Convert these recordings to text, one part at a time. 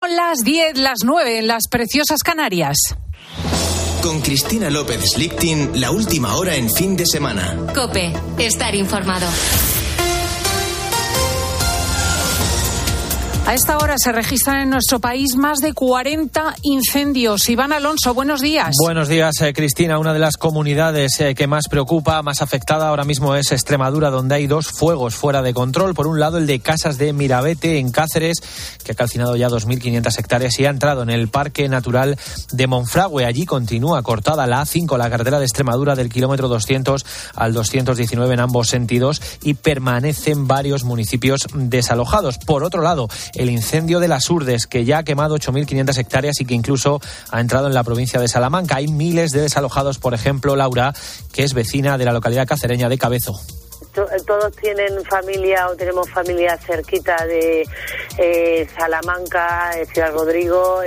Son las 10, las 9 en las preciosas Canarias. Con Cristina López Slichting, la última hora en fin de semana. COPE, estar informado. A esta hora se registran en nuestro país más de 40 incendios. Iván Alonso, buenos días. Buenos días, Cristina. Una de las comunidades que más preocupa, más afectada ahora mismo es Extremadura, donde hay 2 fuegos fuera de control. Por un lado, el de Casas de Mirabete, en Cáceres, que ha calcinado ya 2.500 hectáreas y ha entrado en el Parque Natural de Monfragüe. Allí continúa cortada la A5, la carretera de Extremadura, del kilómetro 200 al 219 en ambos sentidos, y permanecen varios municipios desalojados. Por otro lado, el incendio de las Urdes, que ya ha quemado 8.500 hectáreas y que incluso ha entrado en la provincia de Salamanca. Hay miles de desalojados, por ejemplo, Laura, que es vecina de la localidad cacereña de Cabezo. Todos tienen familia o tenemos familia cerquita de Salamanca, Ciudad Rodrigo,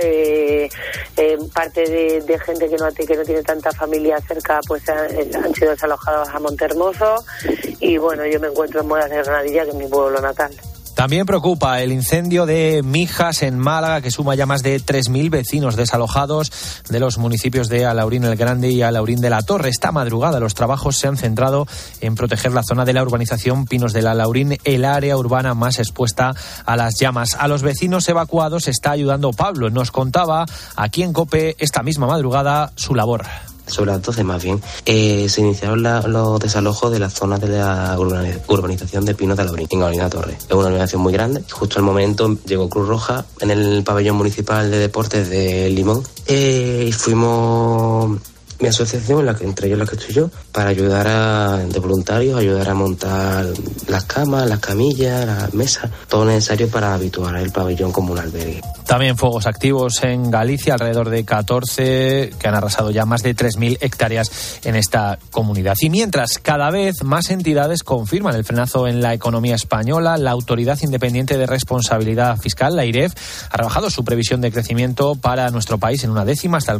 parte de gente que no tiene tanta familia cerca, pues han sido desalojados a Montehermoso, y bueno, yo me encuentro en Moras de Granadilla, que es mi pueblo natal. También preocupa el incendio de Mijas, en Málaga, que suma ya más de 3.000 vecinos desalojados de los municipios de Alaurín el Grande y Alaurín de la Torre. Esta madrugada los trabajos se han centrado en proteger la zona de la urbanización Pinos del Alaurín, el área urbana más expuesta a las llamas. A los vecinos evacuados está ayudando Pablo. Nos contaba aquí en COPE esta misma madrugada su labor. Sobre las 12 más bien, se iniciaron los desalojos de la zona de la urbanización de Pinos de Alaurín, en Alaurín de la Torre. Es una urbanización muy grande. Justo al momento llegó Cruz Roja en el pabellón municipal de deportes de Limón, y fuimos mi asociación, entre ellos la que estoy yo, para ayudar de voluntarios, ayudar a montar las camas, las camillas, las mesas, todo necesario para habituar el pabellón como un albergue. También fuegos activos en Galicia, alrededor de 14, que han arrasado ya más de 3.000 hectáreas en esta comunidad. Y mientras, cada vez más entidades confirman el frenazo en la economía española, la Autoridad Independiente de Responsabilidad Fiscal, la AIREF, ha rebajado su previsión de crecimiento para nuestro país en 1/10, hasta el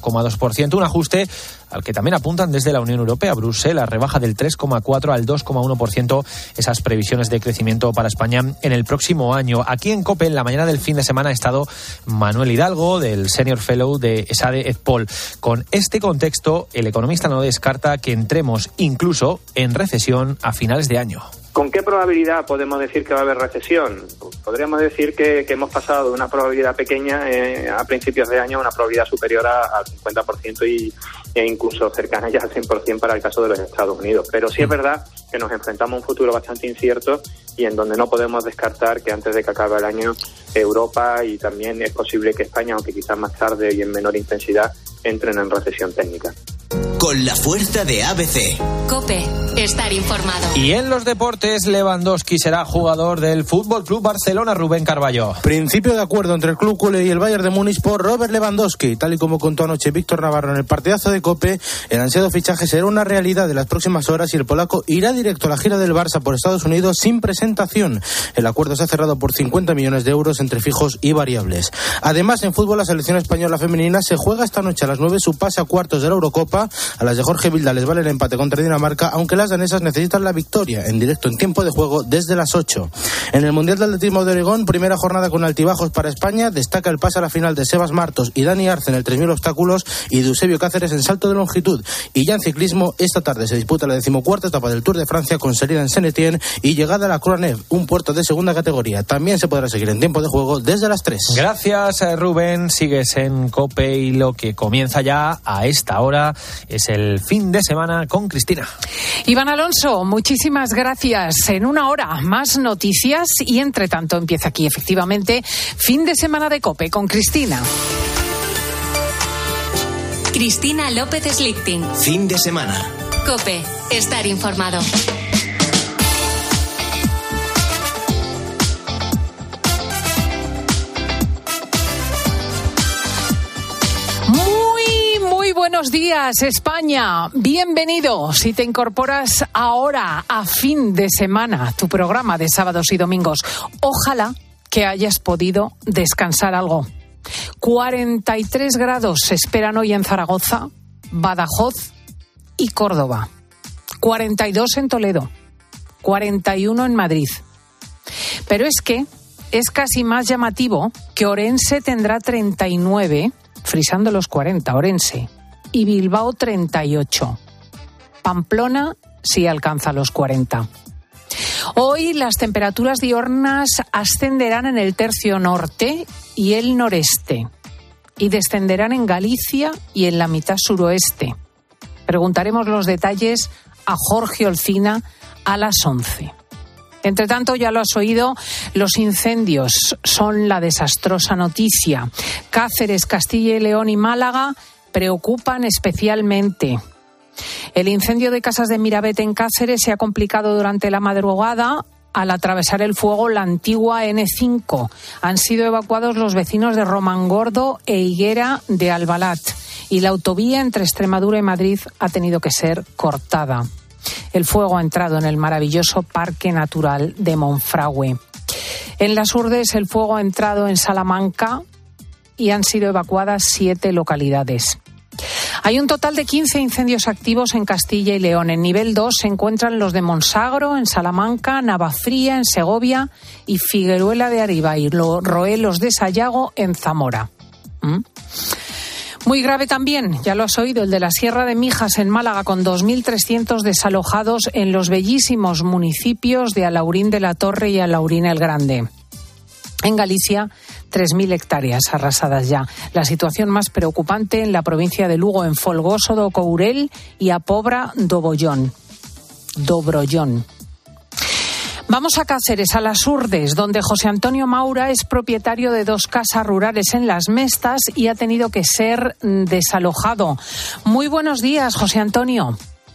4,2%, un ajuste al que también apuntan desde la Unión Europea. Bruselas rebaja del 3,4 al 2,1% esas previsiones de crecimiento para España en el próximo año. Aquí en COPE, en la mañana del fin de semana, ha estado Manuel Hidalgo, del Senior Fellow de ESADE EdPol. Con este contexto, el economista no descarta que entremos incluso en recesión a finales de año. ¿Con qué probabilidad podemos decir que va a haber recesión? Podríamos decir que hemos pasado de una probabilidad pequeña a principios de año a una probabilidad superior al 50% e incluso cercana ya al 100% para el caso de los Estados Unidos. Pero sí es verdad que nos enfrentamos a un futuro bastante incierto y en donde no podemos descartar que antes de que acabe el año Europa y también es posible que España, aunque quizás más tarde y en menor intensidad, entren en recesión técnica. Con la fuerza de ABC. COPE, estar informado. Y en los deportes, Lewandowski será jugador del Fútbol Club Barcelona. Rubén Carballo. Principio de acuerdo entre el club culé y el Bayern de Múnich por Robert Lewandowski. Tal y como contó anoche Víctor Navarro en el partidazo de COPE, el ansiado fichaje será una realidad de las próximas horas y el polaco irá directo a la gira del Barça por Estados Unidos sin presentación. El acuerdo se ha cerrado por 50 millones de euros entre fijos y variables. Además, en fútbol, la selección española femenina se juega esta noche a las 9 su pase a cuartos de la Eurocopa. A las de Jorge Vilda les vale el empate contra Dinamarca, aunque las danesas necesitan la victoria, en directo en tiempo de juego desde las 8. En el Mundial de Atletismo de Oregón, primera jornada con altibajos para España, destaca el pase a la final de Sebas Martos y Dani Arce en el 3.000 obstáculos y de Eusebio Cáceres en salto de longitud. Y ya en ciclismo, esta tarde se disputa la 14ª etapa del Tour de Francia con salida en Saint-Étienne y llegada a la Croix-Neuve, un puerto de segunda categoría. También se podrá seguir en tiempo de juego desde las 3. Gracias, Rubén. Sigues en COPE y lo que comienza ya a esta hora es el fin de semana con Cristina. Iván Alonso, muchísimas gracias. En una hora más noticias y entre tanto empieza aquí efectivamente fin de semana de COPE con Cristina. Cristina López Slichting. Fin de semana. COPE, estar informado. Muy buenos días, España. Bienvenido si te incorporas ahora a fin de semana, tu programa de sábados y domingos. Ojalá que hayas podido descansar algo. 43 grados se esperan hoy en Zaragoza, Badajoz y Córdoba. 42 en Toledo. 41 en Madrid. Pero es que es casi más llamativo que Orense tendrá 39, frisando los 40, Orense, y Bilbao 38. Pamplona sí alcanza los 40. Hoy las temperaturas diurnas ascenderán en el tercio norte y el noreste y descenderán en Galicia y en la mitad suroeste. Preguntaremos los detalles a Jorge Olcina a las 11. Entre tanto, ya lo has oído, los incendios son la desastrosa noticia. Cáceres, Castilla y León y Málaga preocupan especialmente. El incendio de Casas de Mirabete en Cáceres se ha complicado durante la madrugada al atravesar el fuego la antigua N5. Han sido evacuados los vecinos de Romangordo e Higuera de Albalat y la autovía entre Extremadura y Madrid ha tenido que ser cortada. El fuego ha entrado en el maravilloso Parque Natural de Monfragüe. En Las Hurdes el fuego ha entrado en Salamanca y han sido evacuadas 7 localidades. Hay un total de 15 incendios activos en Castilla y León. En nivel 2 se encuentran los de Monsagro, en Salamanca, Navafría, en Segovia y Figueruela de Arriba y Roelos de Sayago, en Zamora. Muy grave también, ya lo has oído, el de la Sierra de Mijas en Málaga, con 2.300 desalojados en los bellísimos municipios de Alaurín de la Torre y Alaurín el Grande. En Galicia, 3.000 hectáreas arrasadas ya. La situación más preocupante en la provincia de Lugo, en Folgoso do Courel y a Pobra do Brollón. Vamos a Cáceres, a Las Hurdes, donde José Antonio Maura es propietario de 2 casas rurales en Las Mestas y ha tenido que ser desalojado. Muy buenos días, José Antonio.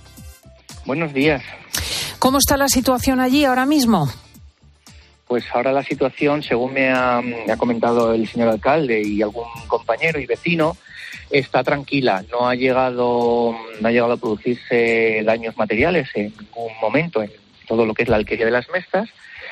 Buenos días. ¿Cómo está la situación allí ahora mismo? Pues ahora la situación, según me ha comentado el señor alcalde y algún compañero y vecino, está tranquila. No ha llegado a producirse daños materiales en ningún momento en todo lo que es la alquería de Las Mestas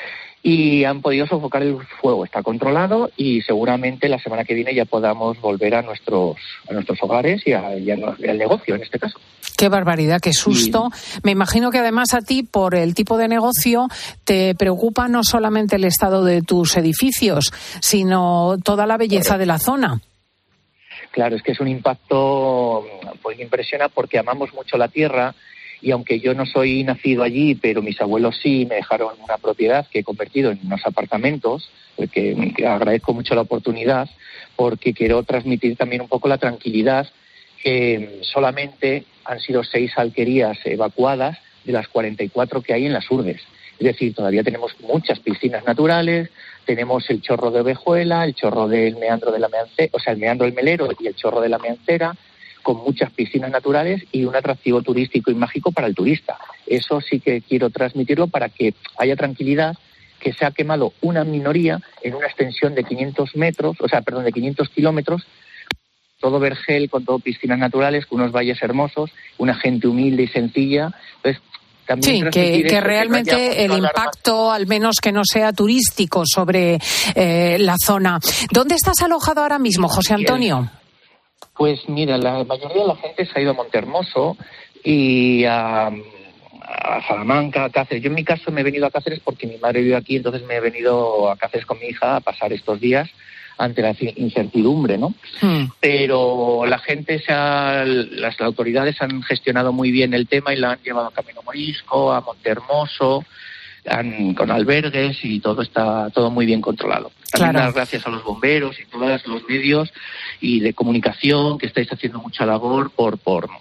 y han podido sofocar el fuego. Está controlado y seguramente la semana que viene ya podamos volver a nuestros hogares y al negocio en este caso. Qué barbaridad, qué susto. Me imagino que además a ti, por el tipo de negocio, te preocupa no solamente el estado de tus edificios, sino toda la belleza de la zona. Claro, es que es un impacto pues impresiona porque amamos mucho la tierra y aunque yo no soy nacido allí, pero mis abuelos sí me dejaron una propiedad que he convertido en unos apartamentos, que agradezco mucho la oportunidad porque quiero transmitir también un poco la tranquilidad que solamente han sido 6 alquerías evacuadas de las 44 que hay en Las Hurdes. Es decir, todavía tenemos muchas piscinas naturales, tenemos el chorro de Ovejuela, el chorro del meandro de la Meancera, o sea, el meandro del Melero y el chorro de la Meancera, con muchas piscinas naturales y un atractivo turístico y mágico para el turista. Eso sí que quiero transmitirlo para que haya tranquilidad, que se ha quemado una minoría en una extensión de 500 kilómetros, todo vergel, con todo piscinas naturales, con unos valles hermosos, una gente humilde y sencilla. Entonces, también sí, que realmente el impacto, al menos que no sea turístico, sobre la zona. ¿Dónde estás alojado ahora mismo, José Antonio? Pues mira, la mayoría de la gente se ha ido a Montehermoso y a Salamanca, a Cáceres. Yo en mi caso me he venido a Cáceres porque mi madre vive aquí, entonces me he venido a Cáceres con mi hija a pasar estos días ante la incertidumbre, ¿no? Pero la gente las autoridades han gestionado muy bien el tema y la han llevado a Camino Morisco, a Montehermoso, con albergues y todo está muy bien controlado. También dar gracias a los bomberos y todos los medios y de comunicación que estáis haciendo mucha labor por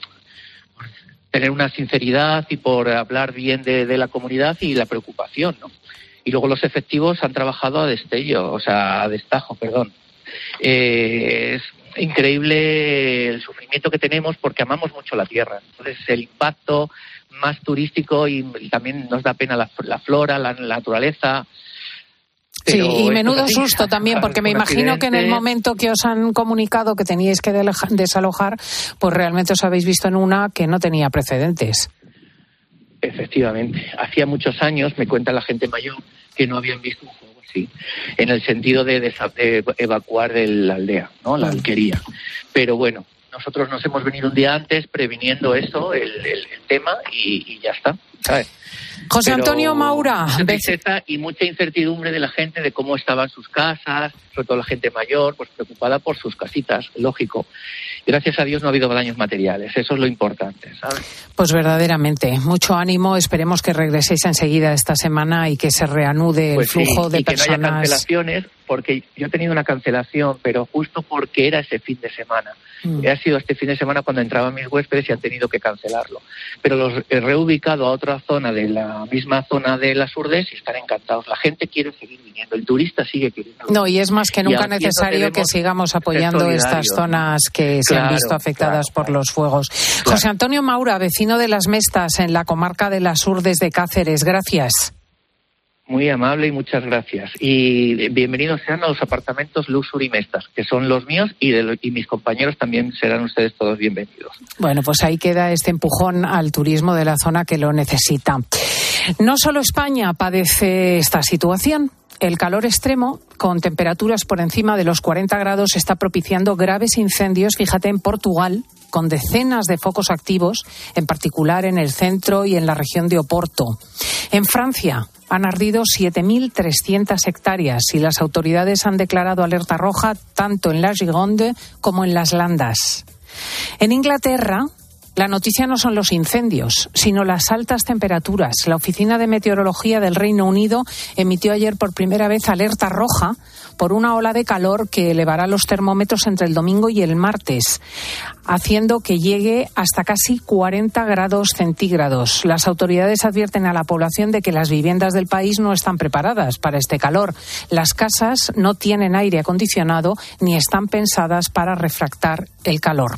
tener una sinceridad y por hablar bien de la comunidad y la preocupación, ¿no? Y luego los efectivos han trabajado a destajo. Es increíble el sufrimiento que tenemos porque amamos mucho la tierra. Entonces el impacto más turístico y también nos da pena la flora, la naturaleza. Sí, y menudo susto también, porque me imagino que en el momento que os han comunicado que teníais que desalojar, pues realmente os habéis visto en una que no tenía precedentes. Efectivamente. Hacía muchos años, me cuenta la gente mayor, que no habían visto un juego así, en el sentido de evacuar de la aldea, ¿no? La alquería. Pero bueno, nosotros nos hemos venido un día antes previniendo eso, el tema, y ya está, ¿sabes? José Antonio Maura. Mucha tristeza y mucha incertidumbre de la gente de cómo estaban sus casas, sobre todo la gente mayor, pues preocupada por sus casitas, lógico. Gracias a Dios no ha habido daños materiales, eso es lo importante, ¿sabes? Pues verdaderamente, mucho ánimo, esperemos que regreséis enseguida esta semana y que se reanude el flujo de personas. Que no haya cancelaciones, porque yo he tenido una cancelación, pero justo porque era ese fin de semana. Ha sido este fin de semana cuando entraban mis huéspedes y han tenido que cancelarlo. Pero los he reubicado a otra zona de la misma zona de las Urdes y están encantados. La gente quiere seguir viniendo, el turista sigue queriendo venir. No, y es más que nunca necesario que sigamos apoyando estas zonas que se han visto afectadas por los fuegos. José Antonio Maura, vecino de Las Mestas, en la comarca de las Urdes de Cáceres, gracias. Muy amable y muchas gracias. Y bienvenidos sean a los apartamentos Luxury Mestas, que son los míos y mis compañeros también serán ustedes todos bienvenidos. Bueno, pues ahí queda este empujón al turismo de la zona que lo necesita. No solo España padece esta situación. El calor extremo, con temperaturas por encima de los 40 grados, está propiciando graves incendios, fíjate, en Portugal, con decenas de focos activos, en particular en el centro y en la región de Oporto. En Francia han ardido 7.300 hectáreas y las autoridades han declarado alerta roja tanto en la Gironde como en las Landas. En Inglaterra, la noticia no son los incendios, sino las altas temperaturas. La Oficina de Meteorología del Reino Unido emitió ayer por primera vez alerta roja por una ola de calor que elevará los termómetros entre el domingo y el martes, haciendo que llegue hasta casi 40 grados centígrados. Las autoridades advierten a la población de que las viviendas del país no están preparadas para este calor. Las casas no tienen aire acondicionado ni están pensadas para refractar el calor.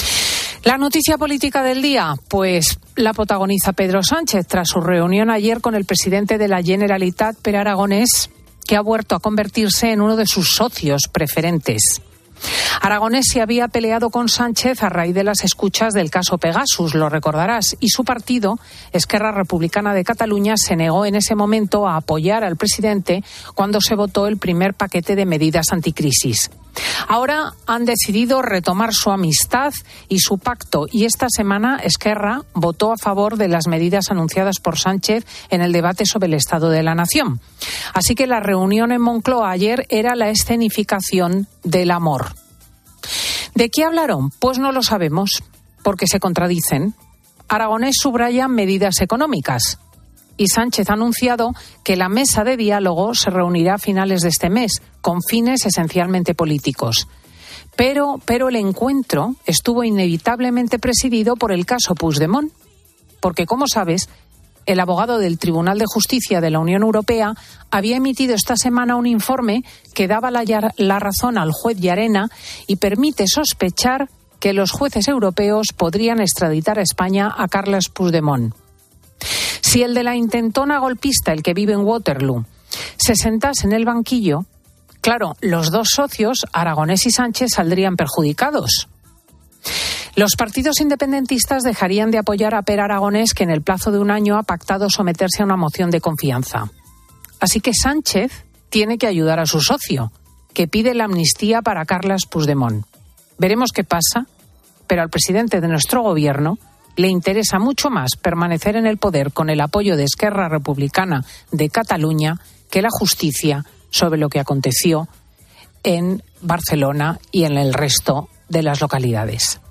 La noticia política del día, pues la protagoniza Pedro Sánchez tras su reunión ayer con el presidente de la Generalitat, Pere Aragonès, que ha vuelto a convertirse en uno de sus socios preferentes. Aragonès se había peleado con Sánchez a raíz de las escuchas del caso Pegasus, lo recordarás, y su partido, Esquerra Republicana de Cataluña, se negó en ese momento a apoyar al presidente cuando se votó el primer paquete de medidas anticrisis. Ahora han decidido retomar su amistad y su pacto, y esta semana Esquerra votó a favor de las medidas anunciadas por Sánchez en el debate sobre el Estado de la Nación. Así que la reunión en Moncloa ayer era la escenificación del amor. ¿De qué hablaron? Pues no lo sabemos, porque se contradicen. Aragonès subraya medidas económicas y Sánchez ha anunciado que la mesa de diálogo se reunirá a finales de este mes, con fines esencialmente políticos. Pero el encuentro estuvo inevitablemente presidido por el caso Puigdemont, porque, como sabes, el abogado del Tribunal de Justicia de la Unión Europea había emitido esta semana un informe que daba la razón al juez Llarena y permite sospechar que los jueces europeos podrían extraditar a España a Carles Puigdemont. Si el de la intentona golpista, el que vive en Waterloo, se sentase en el banquillo, claro, los dos socios, Aragonès y Sánchez, saldrían perjudicados. Los partidos independentistas dejarían de apoyar a Pere Aragonès, que en el plazo de un año ha pactado someterse a una moción de confianza. Así que Sánchez tiene que ayudar a su socio, que pide la amnistía para Carles Puigdemont. Veremos qué pasa, pero al presidente de nuestro gobierno le interesa mucho más permanecer en el poder con el apoyo de Esquerra Republicana de Cataluña que la justicia sobre lo que aconteció en Barcelona y en el resto de las localidades.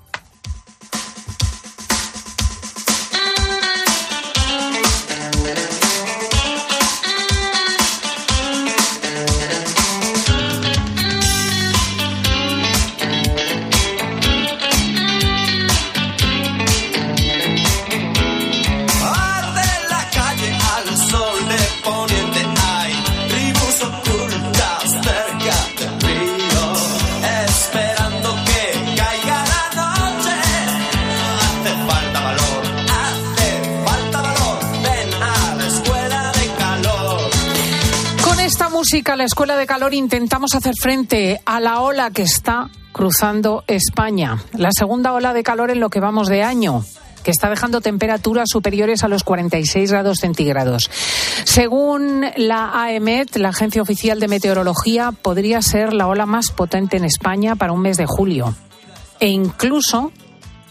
Música, la Escuela de Calor, intentamos hacer frente a la ola que está cruzando España. La segunda ola de calor en lo que vamos de año, que está dejando temperaturas superiores a los 46 grados centígrados. Según la AEMET, la Agencia Oficial de Meteorología, podría ser la ola más potente en España para un mes de julio. E incluso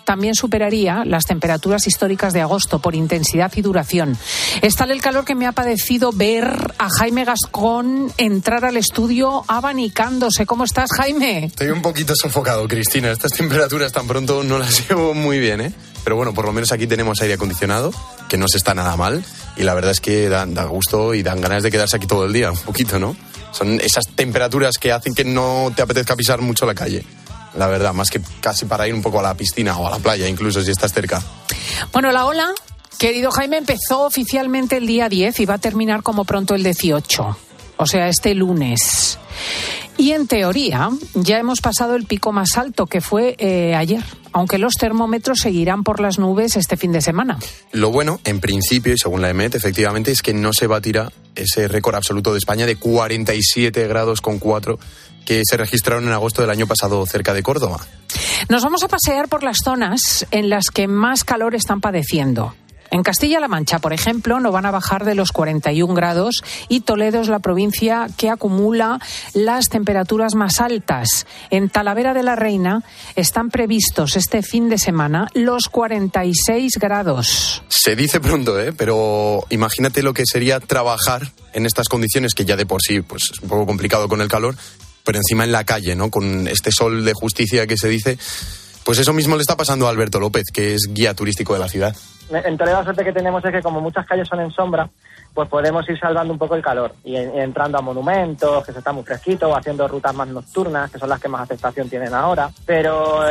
también superaría las temperaturas históricas de agosto por intensidad y duración. Es tal el calor que me ha parecido ver a Jaime Gascón entrar al estudio abanicándose. ¿Cómo estás, Jaime? Estoy un poquito sofocado, Cristina. Estas temperaturas tan pronto no las llevo muy bien, ¿eh? Pero bueno, por lo menos aquí tenemos aire acondicionado, que no se está nada mal. Y la verdad es que da gusto y dan ganas de quedarse aquí todo el día, un poquito, ¿no? Son esas temperaturas que hacen que no te apetezca pisar mucho la calle. La verdad, más que casi para ir un poco a la piscina o a la playa, incluso si estás cerca. Bueno, la ola, querido Jaime, empezó oficialmente el día 10 y va a terminar como pronto el 18, o sea, este lunes. Y en teoría ya hemos pasado el pico más alto, que fue ayer, aunque los termómetros seguirán por las nubes este fin de semana. Lo bueno, en principio, y según la EMET, efectivamente, es que no se batirá ese récord absoluto de España de 47 grados con 4 que se registraron en agosto del año pasado cerca de Córdoba. Nos vamos a pasear por las zonas en las que más calor están padeciendo. En Castilla-La Mancha, por ejemplo, no van a bajar de los 41 grados y Toledo es la provincia que acumula las temperaturas más altas. En Talavera de la Reina están previstos este fin de semana los 46 grados. Se dice pronto, pero imagínate lo que sería trabajar en estas condiciones, que ya de por sí pues, es un poco complicado con el calor, pero encima en la calle, ¿no? Con este sol de justicia que se dice. Pues eso mismo le está pasando a Alberto López, que es guía turístico de la ciudad. En Toledo la suerte que tenemos es que como muchas calles son en sombra, pues podemos ir salvando un poco el calor y entrando a monumentos, que se está muy fresquito, o haciendo rutas más nocturnas, que son las que más aceptación tienen ahora. Pero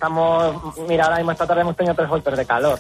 ahora mismo esta tarde hemos tenido 3 golpes de calor.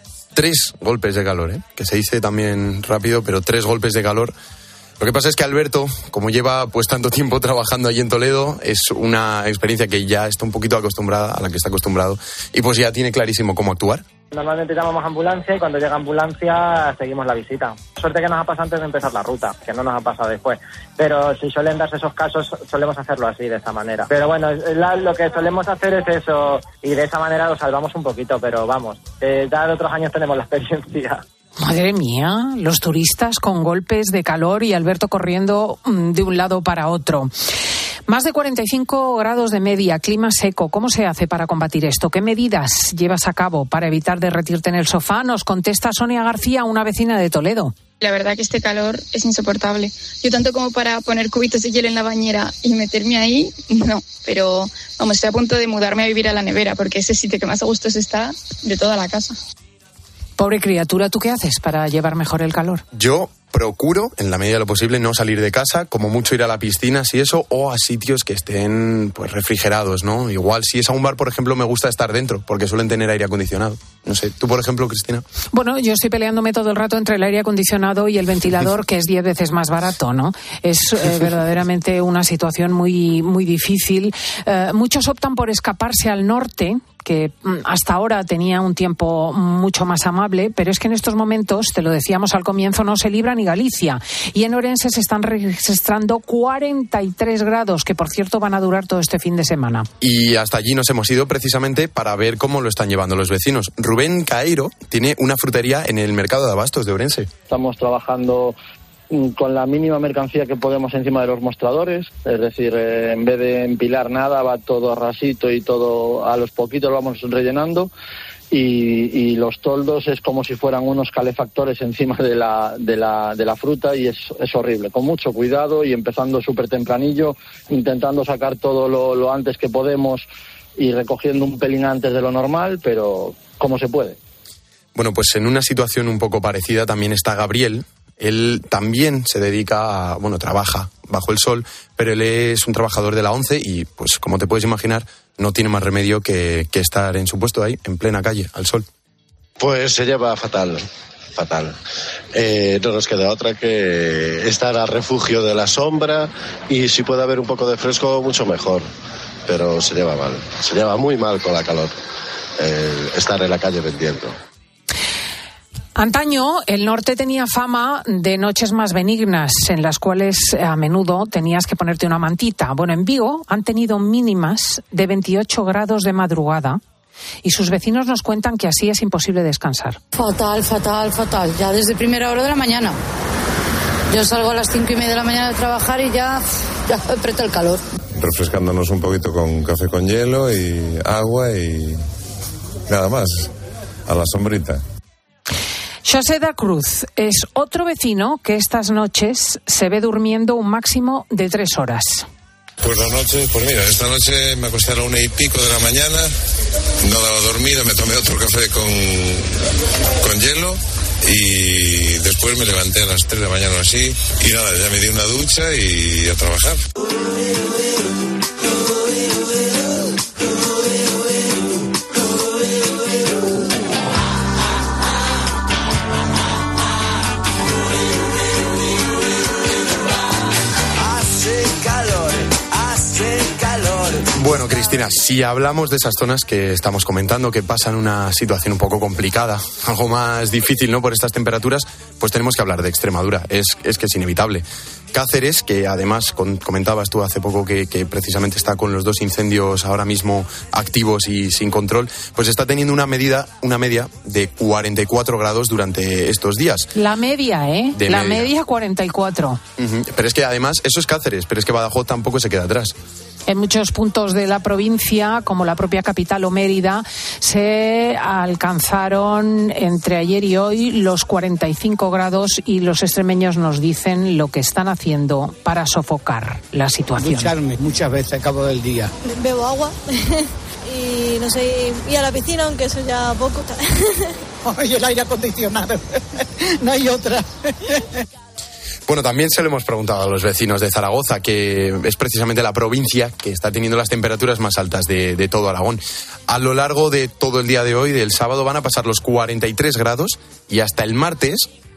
3 golpes de calor, que se dice también rápido, pero 3 golpes de calor. Lo que pasa es que Alberto, como lleva pues tanto tiempo trabajando allí en Toledo, es una experiencia que ya está un poquito acostumbrada, a la que está acostumbrado, y pues ya tiene clarísimo cómo actuar. Normalmente llamamos ambulancia y cuando llega ambulancia seguimos la visita. Suerte que nos ha pasado antes de empezar la ruta, que no nos ha pasado después. Pero si suelen darse esos casos, solemos hacerlo así, de esta manera. Pero bueno, lo que solemos hacer es eso, y de esa manera lo salvamos un poquito, pero vamos, ya de otros años tenemos la experiencia. Madre mía, los turistas con golpes de calor y Alberto corriendo de un lado para otro. Más de 45 grados de media, clima seco. ¿Cómo se hace para combatir esto? ¿Qué medidas llevas a cabo para evitar derretirte en el sofá? Nos contesta Sonia García, una vecina de Toledo. La verdad que este calor es insoportable. Yo tanto como para poner cubitos de hielo en la bañera y meterme ahí, no. Pero vamos, estoy a punto de mudarme a vivir a la nevera porque ese sitio que más a gusto está de toda la casa. Pobre criatura, ¿tú qué haces para llevar mejor el calor? Yo procuro, en la medida de lo posible, no salir de casa, como mucho ir a la piscina, si eso, o a sitios que estén pues refrigerados, ¿no? Igual, si es a un bar, por ejemplo, me gusta estar dentro, porque suelen tener aire acondicionado. No sé, ¿tú, por ejemplo, Cristina? Bueno, yo estoy peleándome todo el rato entre el aire acondicionado y el ventilador, que es 10 veces más barato, ¿no? Es verdaderamente una situación muy, muy difícil. Muchos optan por escaparse al norte, que hasta ahora tenía un tiempo mucho más amable, pero es que en estos momentos, te lo decíamos al comienzo, no se libra ni Galicia. Y en Orense se están registrando 43 grados, que por cierto van a durar todo este fin de semana. Y hasta allí nos hemos ido precisamente para ver cómo lo están llevando los vecinos. Rubén Caeiro tiene una frutería en el mercado de abastos de Orense. Estamos trabajando con la mínima mercancía que podemos encima de los mostradores, es decir, en vez de empilar nada, va todo a rasito y todo a los poquitos lo vamos rellenando, y los toldos es como si fueran unos calefactores encima de la fruta, y es horrible, con mucho cuidado y empezando súper tempranillo, intentando sacar todo lo antes que podemos y recogiendo un pelín antes de lo normal, pero como se puede. Bueno, pues en una situación un poco parecida también está Gabriel. Él también se dedica a, trabaja bajo el sol, pero él es un trabajador de la ONCE y, pues, como te puedes imaginar, no tiene más remedio que estar en su puesto ahí, en plena calle, al sol. Pues se lleva fatal. No nos queda otra que estar a refugio de la sombra, y si puede haber un poco de fresco, mucho mejor. Pero se lleva mal, se lleva muy mal con la calor, estar en la calle vendiendo. Antaño, el norte tenía fama de noches más benignas, en las cuales a menudo tenías que ponerte una mantita. Bueno, en Vigo han tenido mínimas de 28 grados de madrugada y sus vecinos nos cuentan que así es imposible descansar. Fatal. Ya desde primera hora de la mañana. Yo salgo a las 5:30 de la mañana de trabajar y ya aprieta el calor. Refrescándonos un poquito con café con hielo y agua y nada más, a la sombrita. José da Cruz es otro vecino que estas noches se ve durmiendo un máximo de 3 horas. Pues la noche, pues mira, esta noche me acosté a la 1:00 de la mañana, no daba dormido, me tomé otro café con hielo y después me levanté a las 3 de la mañana o así y nada, ya me di una ducha y a trabajar. Bueno, Cristina, si hablamos de esas zonas que estamos comentando, que pasan una situación un poco complicada, algo más difícil, ¿no?, por estas temperaturas, pues tenemos que hablar de Extremadura. Es que es inevitable. Cáceres, que además comentabas tú hace poco que precisamente está con los 2 incendios ahora mismo activos y sin control, pues está teniendo una media de 44 grados durante estos días. La media, La media 44. Pero es que además, eso es Cáceres, pero es que Badajoz tampoco se queda atrás. En muchos puntos de la provincia, como la propia capital o Mérida, se alcanzaron entre ayer y hoy los 45 grados y los extremeños nos dicen lo que están haciendo para sofocar la situación. Ducharme muchas veces a cabo del día. Bebo agua y no sé, ir a la piscina, aunque eso ya poco. Y el aire acondicionado, no hay otra. Bueno, también se lo hemos preguntado a los vecinos de Zaragoza, que es precisamente la provincia que está teniendo las temperaturas más altas de todo Aragón. A lo largo de todo el día de hoy, del sábado, van a pasar los 43 grados y hasta el martes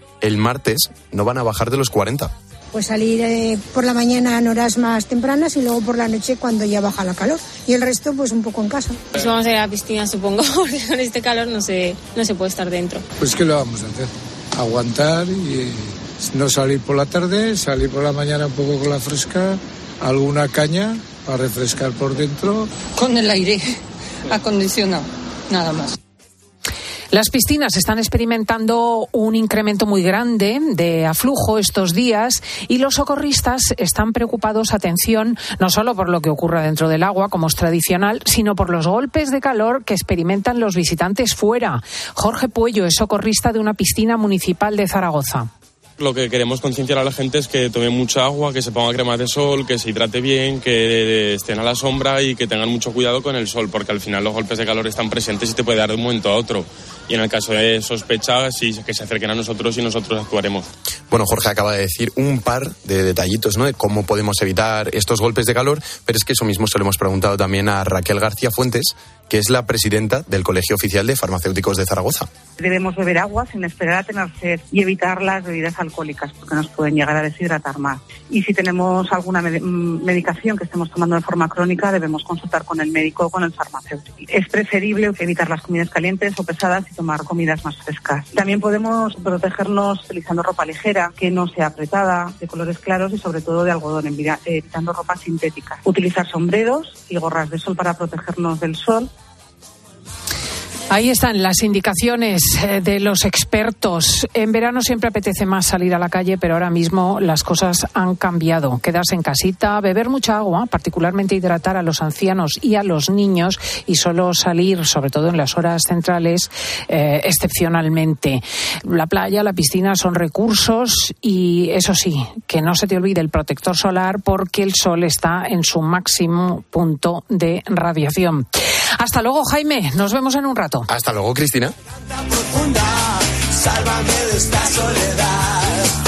no van a bajar de los 40. Pues salir por la mañana en horas más tempranas y luego por la noche cuando ya baja la calor. Y el resto pues un poco en casa. Pues vamos a ir a la piscina, supongo, porque con este calor no se puede estar dentro. Pues ¿qué lo vamos a hacer? Aguantar y no salir por la tarde, salir por la mañana un poco con la fresca, alguna caña para refrescar por dentro. Con el aire acondicionado, nada más. Las piscinas están experimentando un incremento muy grande de aflujo estos días y los socorristas están preocupados, atención, no solo por lo que ocurra dentro del agua, como es tradicional, sino por los golpes de calor que experimentan los visitantes fuera. Jorge Puello es socorrista de una piscina municipal de Zaragoza. Lo que queremos concienciar a la gente es que tome mucha agua, que se ponga crema de sol, que se hidrate bien, que estén a la sombra y que tengan mucho cuidado con el sol, porque al final los golpes de calor están presentes y te puede dar de un momento a otro. Y en el caso de sospecha, sí, que se acerquen a nosotros y nosotros actuaremos. Bueno, Jorge acaba de decir un par de detallitos, ¿no?, de cómo podemos evitar estos golpes de calor, pero es que eso mismo se lo hemos preguntado también a Raquel García Fuentes, que es la presidenta del Colegio Oficial de Farmacéuticos de Zaragoza. Debemos beber agua sin esperar a tener sed y evitar las bebidas alcohólicas, porque nos pueden llegar a deshidratar más. Y si tenemos alguna medicación que estemos tomando de forma crónica, debemos consultar con el médico o con el farmacéutico. Es preferible evitar las comidas calientes o pesadas y tomar comidas más frescas. También podemos protegernos utilizando ropa ligera, que no sea apretada, de colores claros y sobre todo de algodón, evitando ropa sintética. Utilizar sombreros y gorras de sol para protegernos del sol. Ahí están las indicaciones de los expertos. En verano siempre apetece más salir a la calle, pero ahora mismo las cosas han cambiado. Quedarse en casita, beber mucha agua, particularmente hidratar a los ancianos y a los niños, y solo salir, sobre todo en las horas centrales, excepcionalmente. La playa, la piscina son recursos y, eso sí, que no se te olvide el protector solar, porque el sol está en su máximo punto de radiación. Hasta luego, Jaime. Nos vemos en un rato. Hasta luego, Cristina. Sálvame de esta soledad.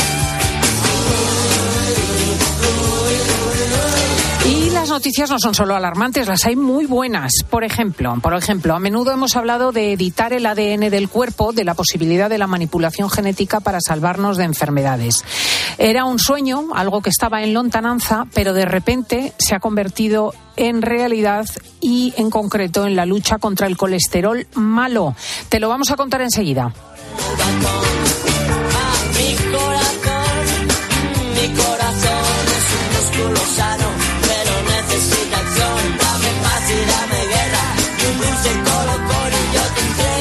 Y las noticias no son solo alarmantes, las hay muy buenas. Por ejemplo, a menudo hemos hablado de editar el ADN del cuerpo, de la posibilidad de la manipulación genética para salvarnos de enfermedades. Era un sueño, algo que estaba en lontananza, pero de repente se ha convertido en realidad, y en concreto en la lucha contra el colesterol malo. Te lo vamos a contar enseguida. Mi corazón es un músculo sano, pero necesita acción. Dame paz y dame guerra, y un dulce colocón y yo te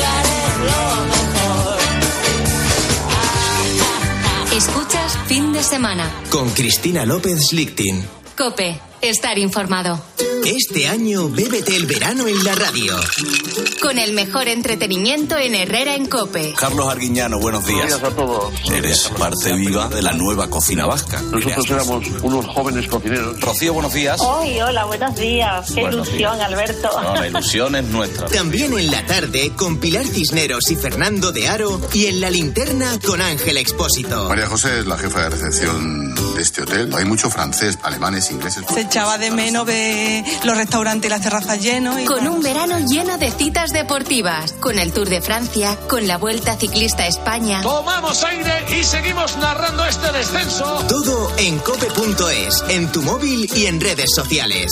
entregaré lo mejor. Escuchas Fin de Semana con Cristina López Lichting. COPE. Estar informado. Este año bébete el verano en la radio. Con el mejor entretenimiento en Herrera en COPE. Carlos Arguiñano, buenos días. Buenos días a todos. Eres parte viva de la nueva cocina vasca. Nosotros éramos unos jóvenes cocineros. Rocío, buenos días. Hola, buenos días. Qué Buenos ilusión, días. Alberto. No, la ilusión es nuestra. También en la tarde con Pilar Cisneros y Fernando de Aro, y en la linterna con Ángel Expósito. María José es la jefa de recepción de este hotel. Hay mucho francés, alemanes, ingleses. Se echaba de menos ver los restaurantes y las terrazas llenos. Con un verano lleno de citas deportivas, con el Tour de Francia, con la Vuelta Ciclista a España. Tomamos aire y seguimos narrando este descenso. Todo en cope.es, en tu móvil y en redes sociales.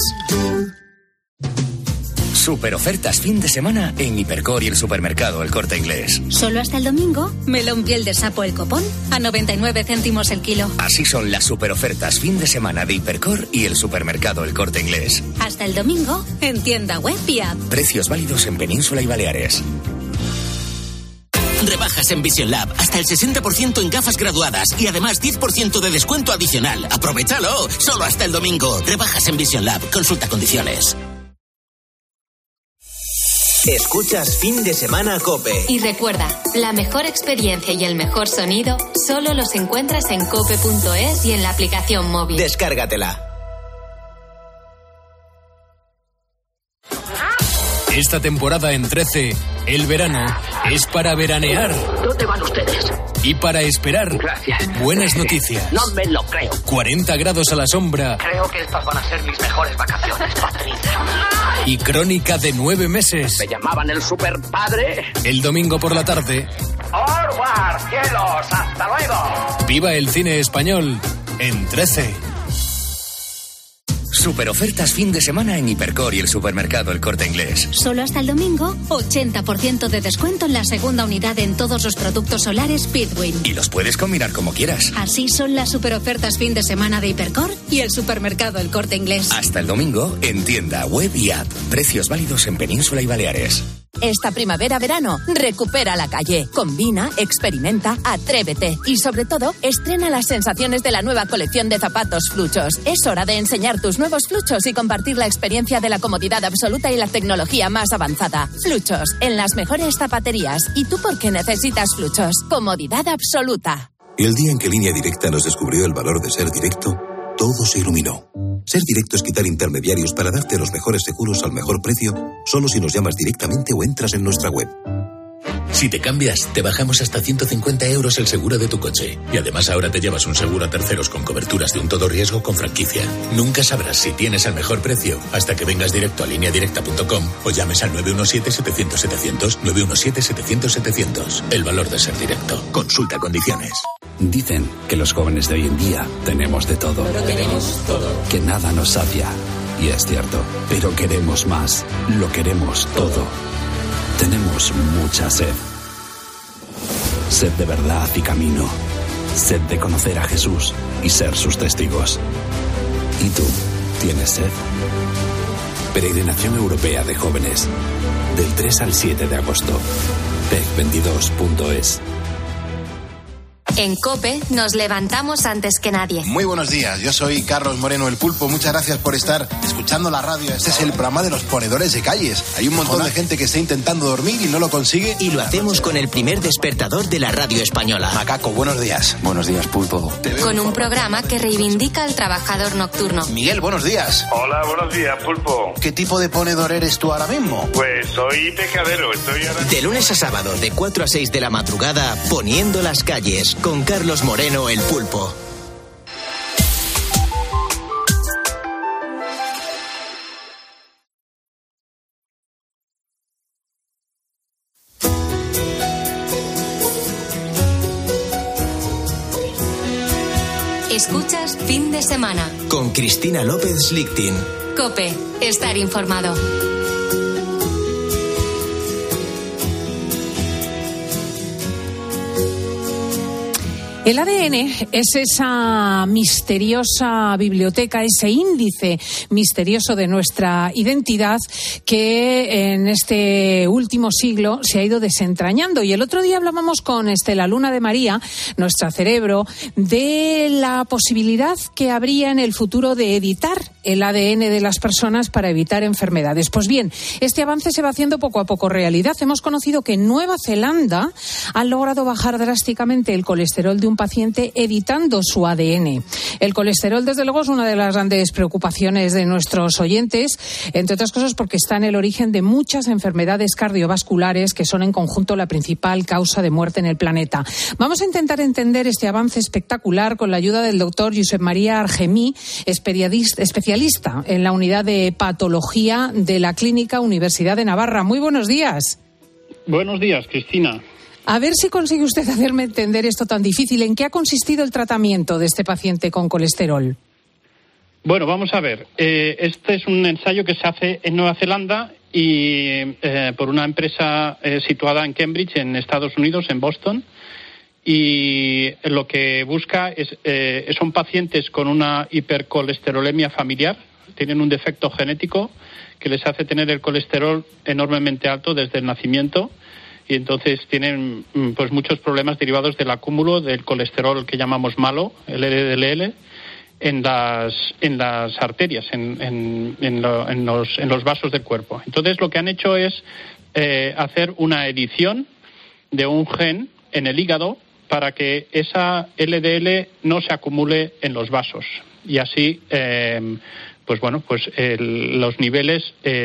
Super ofertas fin de semana en Hipercor y el supermercado El Corte Inglés. Solo hasta el domingo, melón piel de sapo El Copón a 99 céntimos el kilo. Así son las super ofertas fin de semana de Hipercor y el supermercado El Corte Inglés. Hasta el domingo, en tienda web y app. Precios válidos en Península y Baleares. Rebajas en Vision Lab, hasta el 60% en gafas graduadas y además 10% de descuento adicional. ¡Aprovechalo! Solo hasta el domingo. Rebajas en Vision Lab. Consulta condiciones. Escuchas Fin de Semana COPE. Y recuerda, la mejor experiencia y el mejor sonido solo los encuentras en cope.es y en la aplicación móvil. Descárgatela. Esta temporada en 13, el verano es para veranear. ¿Dónde van ustedes? Y para esperar. Gracias. Buenas noticias. No me lo creo. 40 grados a la sombra. Creo que estas van a ser mis mejores vacaciones, Patricia. Y crónica de 9 meses. ¿Me llamaban el superpadre? El domingo por la tarde. ¡Forward, cielos! ¡Hasta luego! Viva el cine español en 13. Super ofertas fin de semana en Hipercor y el supermercado El Corte Inglés. Solo hasta el domingo, 80% de descuento en la segunda unidad en todos los productos solares Pitwin. Y los puedes combinar como quieras. Así son las super ofertas fin de semana de Hipercor y el supermercado El Corte Inglés. Hasta el domingo en tienda, web y app. Precios válidos en Península y Baleares. Esta primavera-verano, recupera la calle. Combina, experimenta, atrévete. Y sobre todo, estrena las sensaciones de la nueva colección de zapatos Fluchos. Es hora de enseñar tus nuevos Fluchos y compartir la experiencia de la comodidad absoluta y la tecnología más avanzada. Fluchos, en las mejores zapaterías. ¿Y tú por qué necesitas Fluchos? Comodidad absoluta. El día en que Línea Directa nos descubrió el valor de ser directo, todo se iluminó. Ser directo es quitar intermediarios para darte los mejores seguros al mejor precio, solo si nos llamas directamente o entras en nuestra web. Si te cambias, te bajamos hasta 150 euros el seguro de tu coche. Y además ahora te llevas un seguro a terceros con coberturas de un todo riesgo con franquicia. Nunca sabrás si tienes el mejor precio hasta que vengas directo a lineadirecta.com o llames al 917-700-700, 917-700-700. El valor de ser directo. Consulta condiciones. Dicen que los jóvenes de hoy en día tenemos de todo. Pero tenemos todo. Que nada nos sacia. Y es cierto. Pero queremos más. Lo queremos todo. Tenemos mucha sed. Sed de verdad y camino. Sed de conocer a Jesús y ser sus testigos. ¿Y tú tienes sed? Peregrinación Europea de Jóvenes. Del 3 al 7 de agosto. PEC22.es. En COPE nos levantamos antes que nadie. Muy buenos días, yo soy Carlos Moreno el Pulpo. Muchas gracias por estar escuchando la radio. Este es el programa de los ponedores de calles. Hay un montón de gente que está intentando dormir y no lo consigue. Y lo hacemos con el primer despertador de la radio española. Macaco, buenos días. Buenos días, Pulpo. Con un programa que reivindica al trabajador nocturno. Miguel, buenos días. Hola, buenos días, Pulpo. ¿Qué tipo de ponedor eres tú ahora mismo? Pues soy pescadero, estoy ahora... De lunes a sábado, de 4 a 6 de la madrugada, poniendo las calles, con Carlos Moreno el Pulpo. Escuchas Fin de Semana. Con Cristina López Lichtin. COPE, estar informado. El ADN es esa misteriosa biblioteca, ese índice misterioso de nuestra identidad que en este último siglo se ha ido desentrañando. Y el otro día hablábamos con Estela Luna de María, nuestra cerebro, de la posibilidad que habría en el futuro de editar el ADN de las personas para evitar enfermedades. Pues bien, este avance se va haciendo poco a poco realidad. Hemos conocido que en Nueva Zelanda han logrado bajar drásticamente el colesterol de un paciente editando su ADN. El colesterol, desde luego, es una de las grandes preocupaciones de nuestros oyentes, entre otras cosas porque está en el origen de muchas enfermedades cardiovasculares que son en conjunto la principal causa de muerte en el planeta. Vamos a intentar entender este avance espectacular con la ayuda del doctor Josep María Argemí, especialista en la unidad de patología de la Clínica Universidad de Navarra. Muy buenos días. Buenos días, Cristina. A ver si consigue usted hacerme entender esto tan difícil. ¿En qué ha consistido el tratamiento de este paciente con colesterol? Bueno, vamos a ver. Este es un ensayo que se hace en Nueva Zelanda y por una empresa situada en Cambridge, en Estados Unidos, en Boston. Y lo que busca son pacientes con una hipercolesterolemia familiar. Tienen un defecto genético que les hace tener el colesterol enormemente alto desde el nacimiento. Y entonces tienen pues muchos problemas derivados del acúmulo del colesterol que llamamos malo, el LDL, en las arterias, en los vasos del cuerpo. Entonces lo que han hecho es hacer una edición de un gen en el hígado para que esa LDL no se acumule en los vasos y así los niveles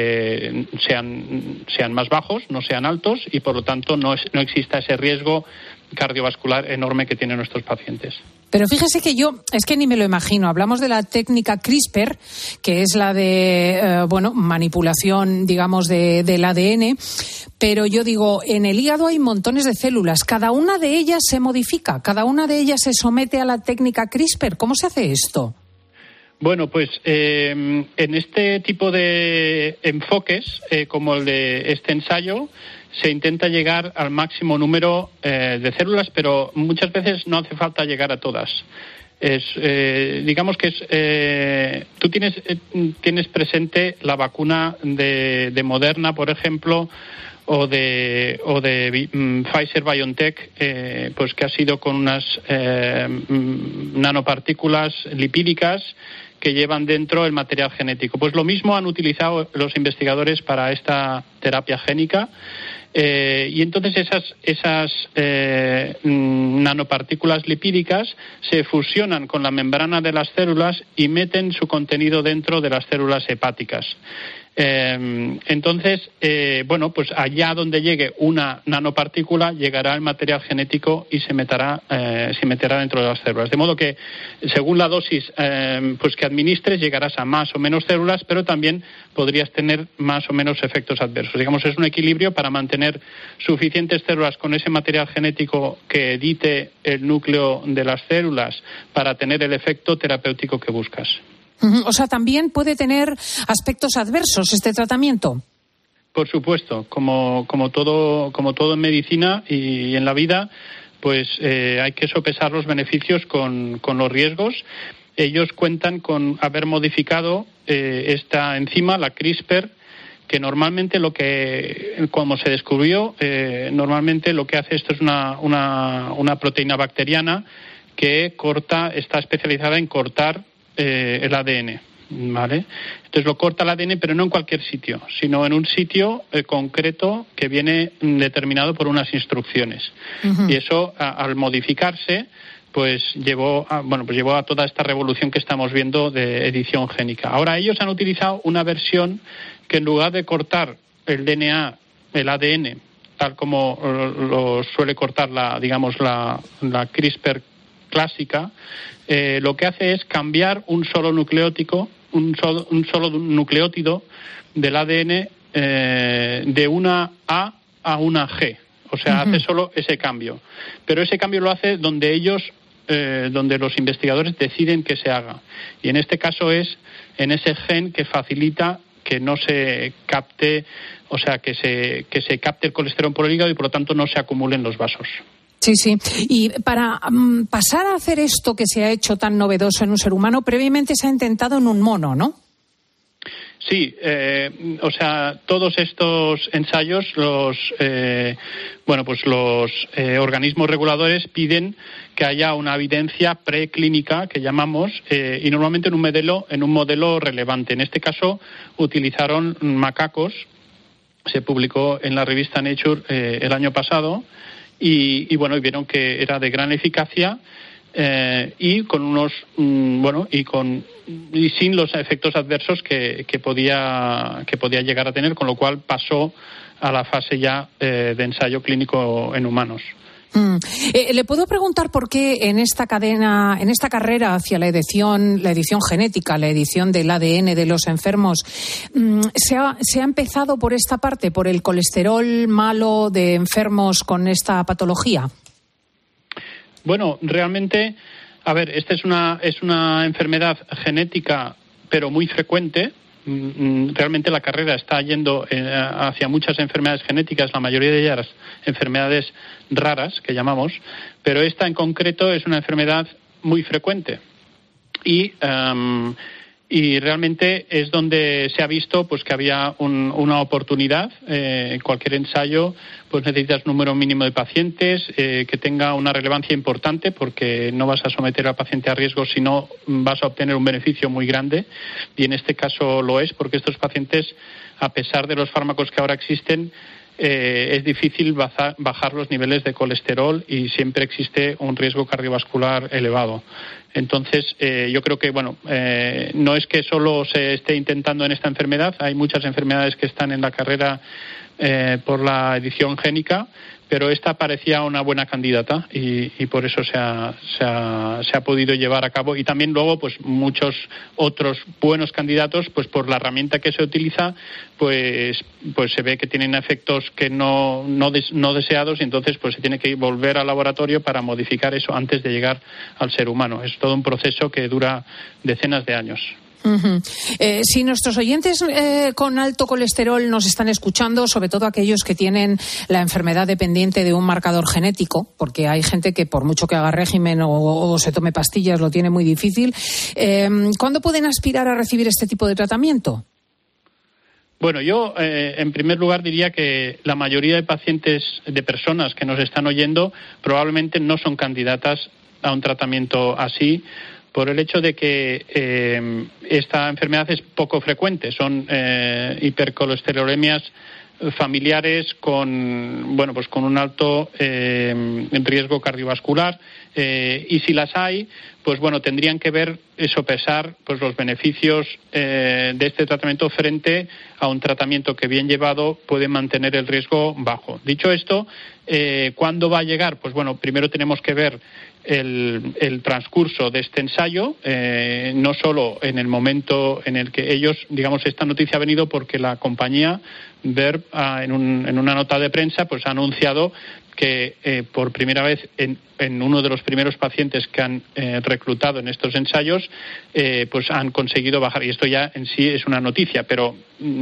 sean más bajos, no sean altos y por lo tanto no exista ese riesgo cardiovascular enorme que tienen nuestros pacientes. Pero fíjese que es que ni me lo imagino. Hablamos de la técnica CRISPR, que es la de, manipulación, digamos, del ADN. Pero yo digo, en el hígado hay montones de células. Cada una de ellas se modifica, cada una de ellas se somete a la técnica CRISPR. ¿Cómo se hace esto? Bueno, pues en este tipo de enfoques, como el de este ensayo, se intenta llegar al máximo número de células, pero muchas veces no hace falta llegar a todas. Digamos que tú tienes presente la vacuna de Moderna, por ejemplo, o de Pfizer-BioNTech, pues que ha sido con unas nanopartículas lipídicas que llevan dentro el material genético. Pues lo mismo han utilizado los investigadores para esta terapia génica. Y entonces esas nanopartículas lipídicas se fusionan con la membrana de las células y meten su contenido dentro de las células hepáticas. Entonces, pues allá donde llegue una nanopartícula llegará el material genético y se meterá dentro de las células. De modo que, según la dosis que administres, llegarás a más o menos células, pero también podrías tener más o menos efectos adversos. Digamos, es un equilibrio para mantener suficientes células con ese material genético que edite el núcleo de las células para tener el efecto terapéutico que buscas. O sea, ¿también puede tener aspectos adversos este tratamiento? Por supuesto, como todo en medicina y en la vida, pues hay que sopesar los beneficios con los riesgos. Ellos cuentan con haber modificado esta enzima, la CRISPR, que normalmente como se descubrió, normalmente lo que hace esto es una proteína bacteriana que está especializada en cortar el ADN, ¿vale? Entonces lo corta el ADN, pero no en cualquier sitio, sino en un sitio concreto que viene determinado por unas instrucciones. Uh-huh. Y eso, al modificarse, pues llevó a toda esta revolución que estamos viendo de edición génica. Ahora ellos han utilizado una versión que en lugar de cortar el DNA, el ADN, tal como lo suele cortar la CRISPR clásica, lo que hace es cambiar un solo nucleótido del ADN de una A a una G. O sea, hace solo ese cambio. Pero ese cambio lo hace donde los investigadores deciden que se haga. Y en este caso es en ese gen que facilita que no se capte, o sea, que se capte el colesterol por el hígado y por lo tanto no se acumule en los vasos. Sí, sí. Y para pasar a hacer esto que se ha hecho tan novedoso en un ser humano, previamente se ha intentado en un mono, ¿no? Sí, o sea, todos estos ensayos, los organismos reguladores piden que haya una evidencia preclínica, que llamamos, y normalmente en un modelo relevante. En este caso, utilizaron macacos. Se publicó en la revista Nature el año pasado y vieron que era de gran eficacia. Y sin los efectos adversos que podía llegar a tener, con lo cual pasó a la fase ya de ensayo clínico en humanos. Le puedo preguntar por qué en esta carrera hacia la edición genética, la edición del ADN de los enfermos, se ha empezado por esta parte, por el colesterol malo de enfermos con esta patología. Bueno, realmente, esta es una enfermedad genética, pero muy frecuente. Realmente la carrera está yendo hacia muchas enfermedades genéticas, la mayoría de ellas enfermedades raras, que llamamos, pero esta en concreto es una enfermedad muy frecuente. Y realmente es donde se ha visto pues que había una oportunidad. En cualquier ensayo pues necesitas un número mínimo de pacientes que tenga una relevancia importante, porque no vas a someter al paciente a riesgo si no vas a obtener un beneficio muy grande, y en este caso lo es, porque estos pacientes, a pesar de los fármacos que ahora existen, es difícil bajar los niveles de colesterol y siempre existe un riesgo cardiovascular elevado. Entonces, yo creo que, no es que solo se esté intentando en esta enfermedad, hay muchas enfermedades que están en la carrera por la edición génica, pero esta parecía una buena candidata y por eso se ha podido llevar a cabo. Y también luego, pues muchos otros buenos candidatos, pues por la herramienta que se utiliza, pues se ve que tienen efectos que no deseados, y entonces pues se tiene que volver al laboratorio para modificar eso antes de llegar al ser humano. Es todo un proceso que dura decenas de años. Uh-huh. Si nuestros oyentes con alto colesterol nos están escuchando, sobre todo aquellos que tienen la enfermedad dependiente de un marcador genético, porque hay gente que por mucho que haga régimen o se tome pastillas lo tiene muy difícil, ¿cuándo pueden aspirar a recibir este tipo de tratamiento? Bueno, yo en primer lugar diría que la mayoría de personas que nos están oyendo probablemente no son candidatas a un tratamiento así, por el hecho de que esta enfermedad es poco frecuente. Son hipercolesterolemias familiares con un alto riesgo cardiovascular, y si las hay, pues tendrían que sopesar pues los beneficios de este tratamiento frente a un tratamiento que, bien llevado, puede mantener el riesgo bajo. Dicho esto, ¿cuándo va a llegar? Pues primero tenemos que ver el transcurso de este ensayo, no solo en el momento en el que ellos, esta noticia ha venido porque la compañía Verb en una nota de prensa pues ha anunciado que por primera vez en uno de los primeros pacientes que han reclutado en estos ensayos, pues han conseguido bajar, y esto ya en sí es una noticia, pero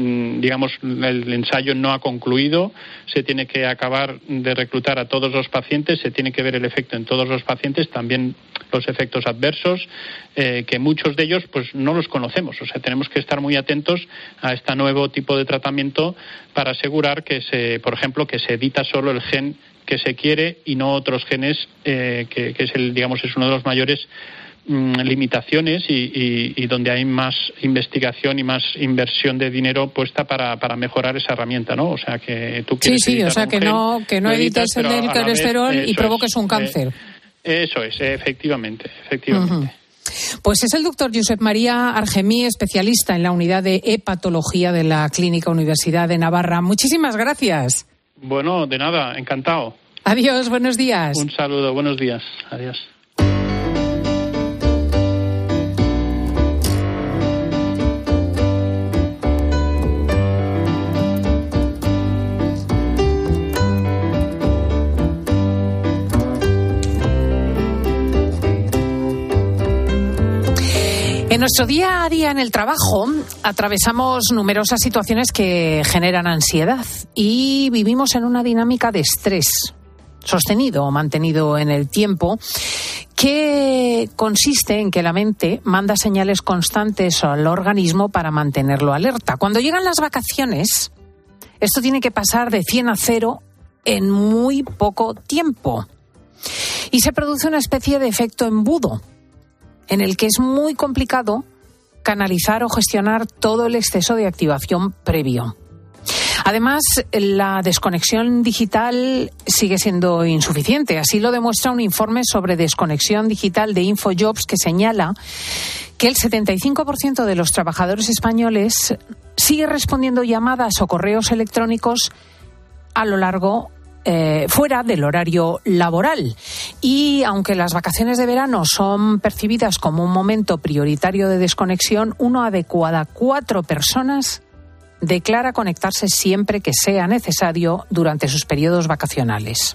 el ensayo no ha concluido, se tiene que acabar de reclutar a todos los pacientes, se tiene que ver el efecto en todos los pacientes, también los efectos adversos, que muchos de ellos pues no los conocemos, o sea, tenemos que estar muy atentos a este nuevo tipo de tratamiento para asegurar que por ejemplo, que se edita solo el gen que se quiere y no otros genes, que es es uno de los mayores limitaciones y donde hay más investigación y más inversión de dinero puesta para mejorar esa herramienta, ¿no? O sea, que tú quieres o sea, que no edites el del colesterol y provoques un cáncer. Eso es, efectivamente. Uh-huh. Pues es el doctor Josep María Argemí, especialista en la unidad de hepatología de la Clínica Universidad de Navarra. Muchísimas gracias. Bueno, de nada, encantado. Adiós, buenos días. Un saludo, buenos días. Adiós. En nuestro día a día en el trabajo atravesamos numerosas situaciones que generan ansiedad y vivimos en una dinámica de estrés. sostenido o mantenido en el tiempo, que consiste en que la mente manda señales constantes al organismo para mantenerlo alerta. Cuando llegan las vacaciones, esto tiene que pasar de 100 a 0 en muy poco tiempo. Y se produce una especie de efecto embudo, en el que es muy complicado canalizar o gestionar todo el exceso de activación previo. Además, la desconexión digital sigue siendo insuficiente. Así lo demuestra un informe sobre desconexión digital de InfoJobs que señala que el 75% de los trabajadores españoles sigue respondiendo llamadas o correos electrónicos a lo largo fuera del horario laboral. Y aunque las vacaciones de verano son percibidas como un momento prioritario de desconexión, uno de cada 4 personas declara conectarse siempre que sea necesario durante sus periodos vacacionales.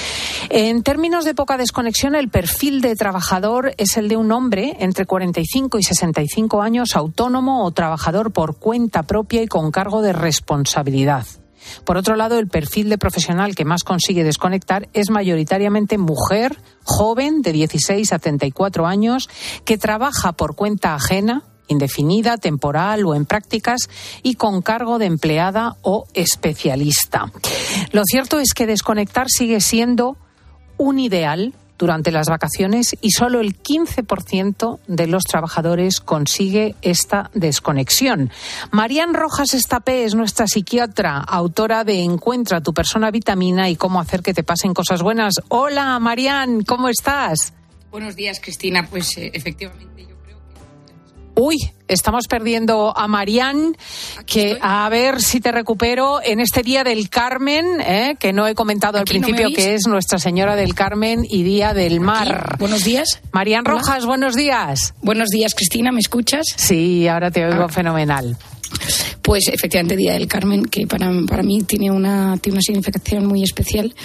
En términos de poca desconexión, el perfil de trabajador es el de un hombre entre 45 y 65 años, autónomo o trabajador por cuenta propia y con cargo de responsabilidad. Por otro lado, el perfil de profesional que más consigue desconectar es mayoritariamente mujer, joven, de 16 a 34 años, que trabaja por cuenta ajena, indefinida, temporal o en prácticas y con cargo de empleada o especialista. Lo cierto es que desconectar sigue siendo un ideal durante las vacaciones y solo el 15% de los trabajadores consigue esta desconexión. Marian Rojas Estapé es nuestra psiquiatra, autora de Encuentra tu persona vitamina y cómo hacer que te pasen cosas buenas. Hola, Marian, ¿cómo estás? Buenos días, Cristina. Pues efectivamente yo creo que... Uy, estamos perdiendo a Marian, que a ver si te recupero en este Día del Carmen, que no he comentado al principio, que es Nuestra Señora del Carmen y Día del Mar. Aquí. Buenos días. Marian Rojas, buenos días. Buenos días, Cristina, ¿me escuchas? Sí, ahora te oigo fenomenal. Pues efectivamente Día del Carmen, que para mí tiene una significación muy especial,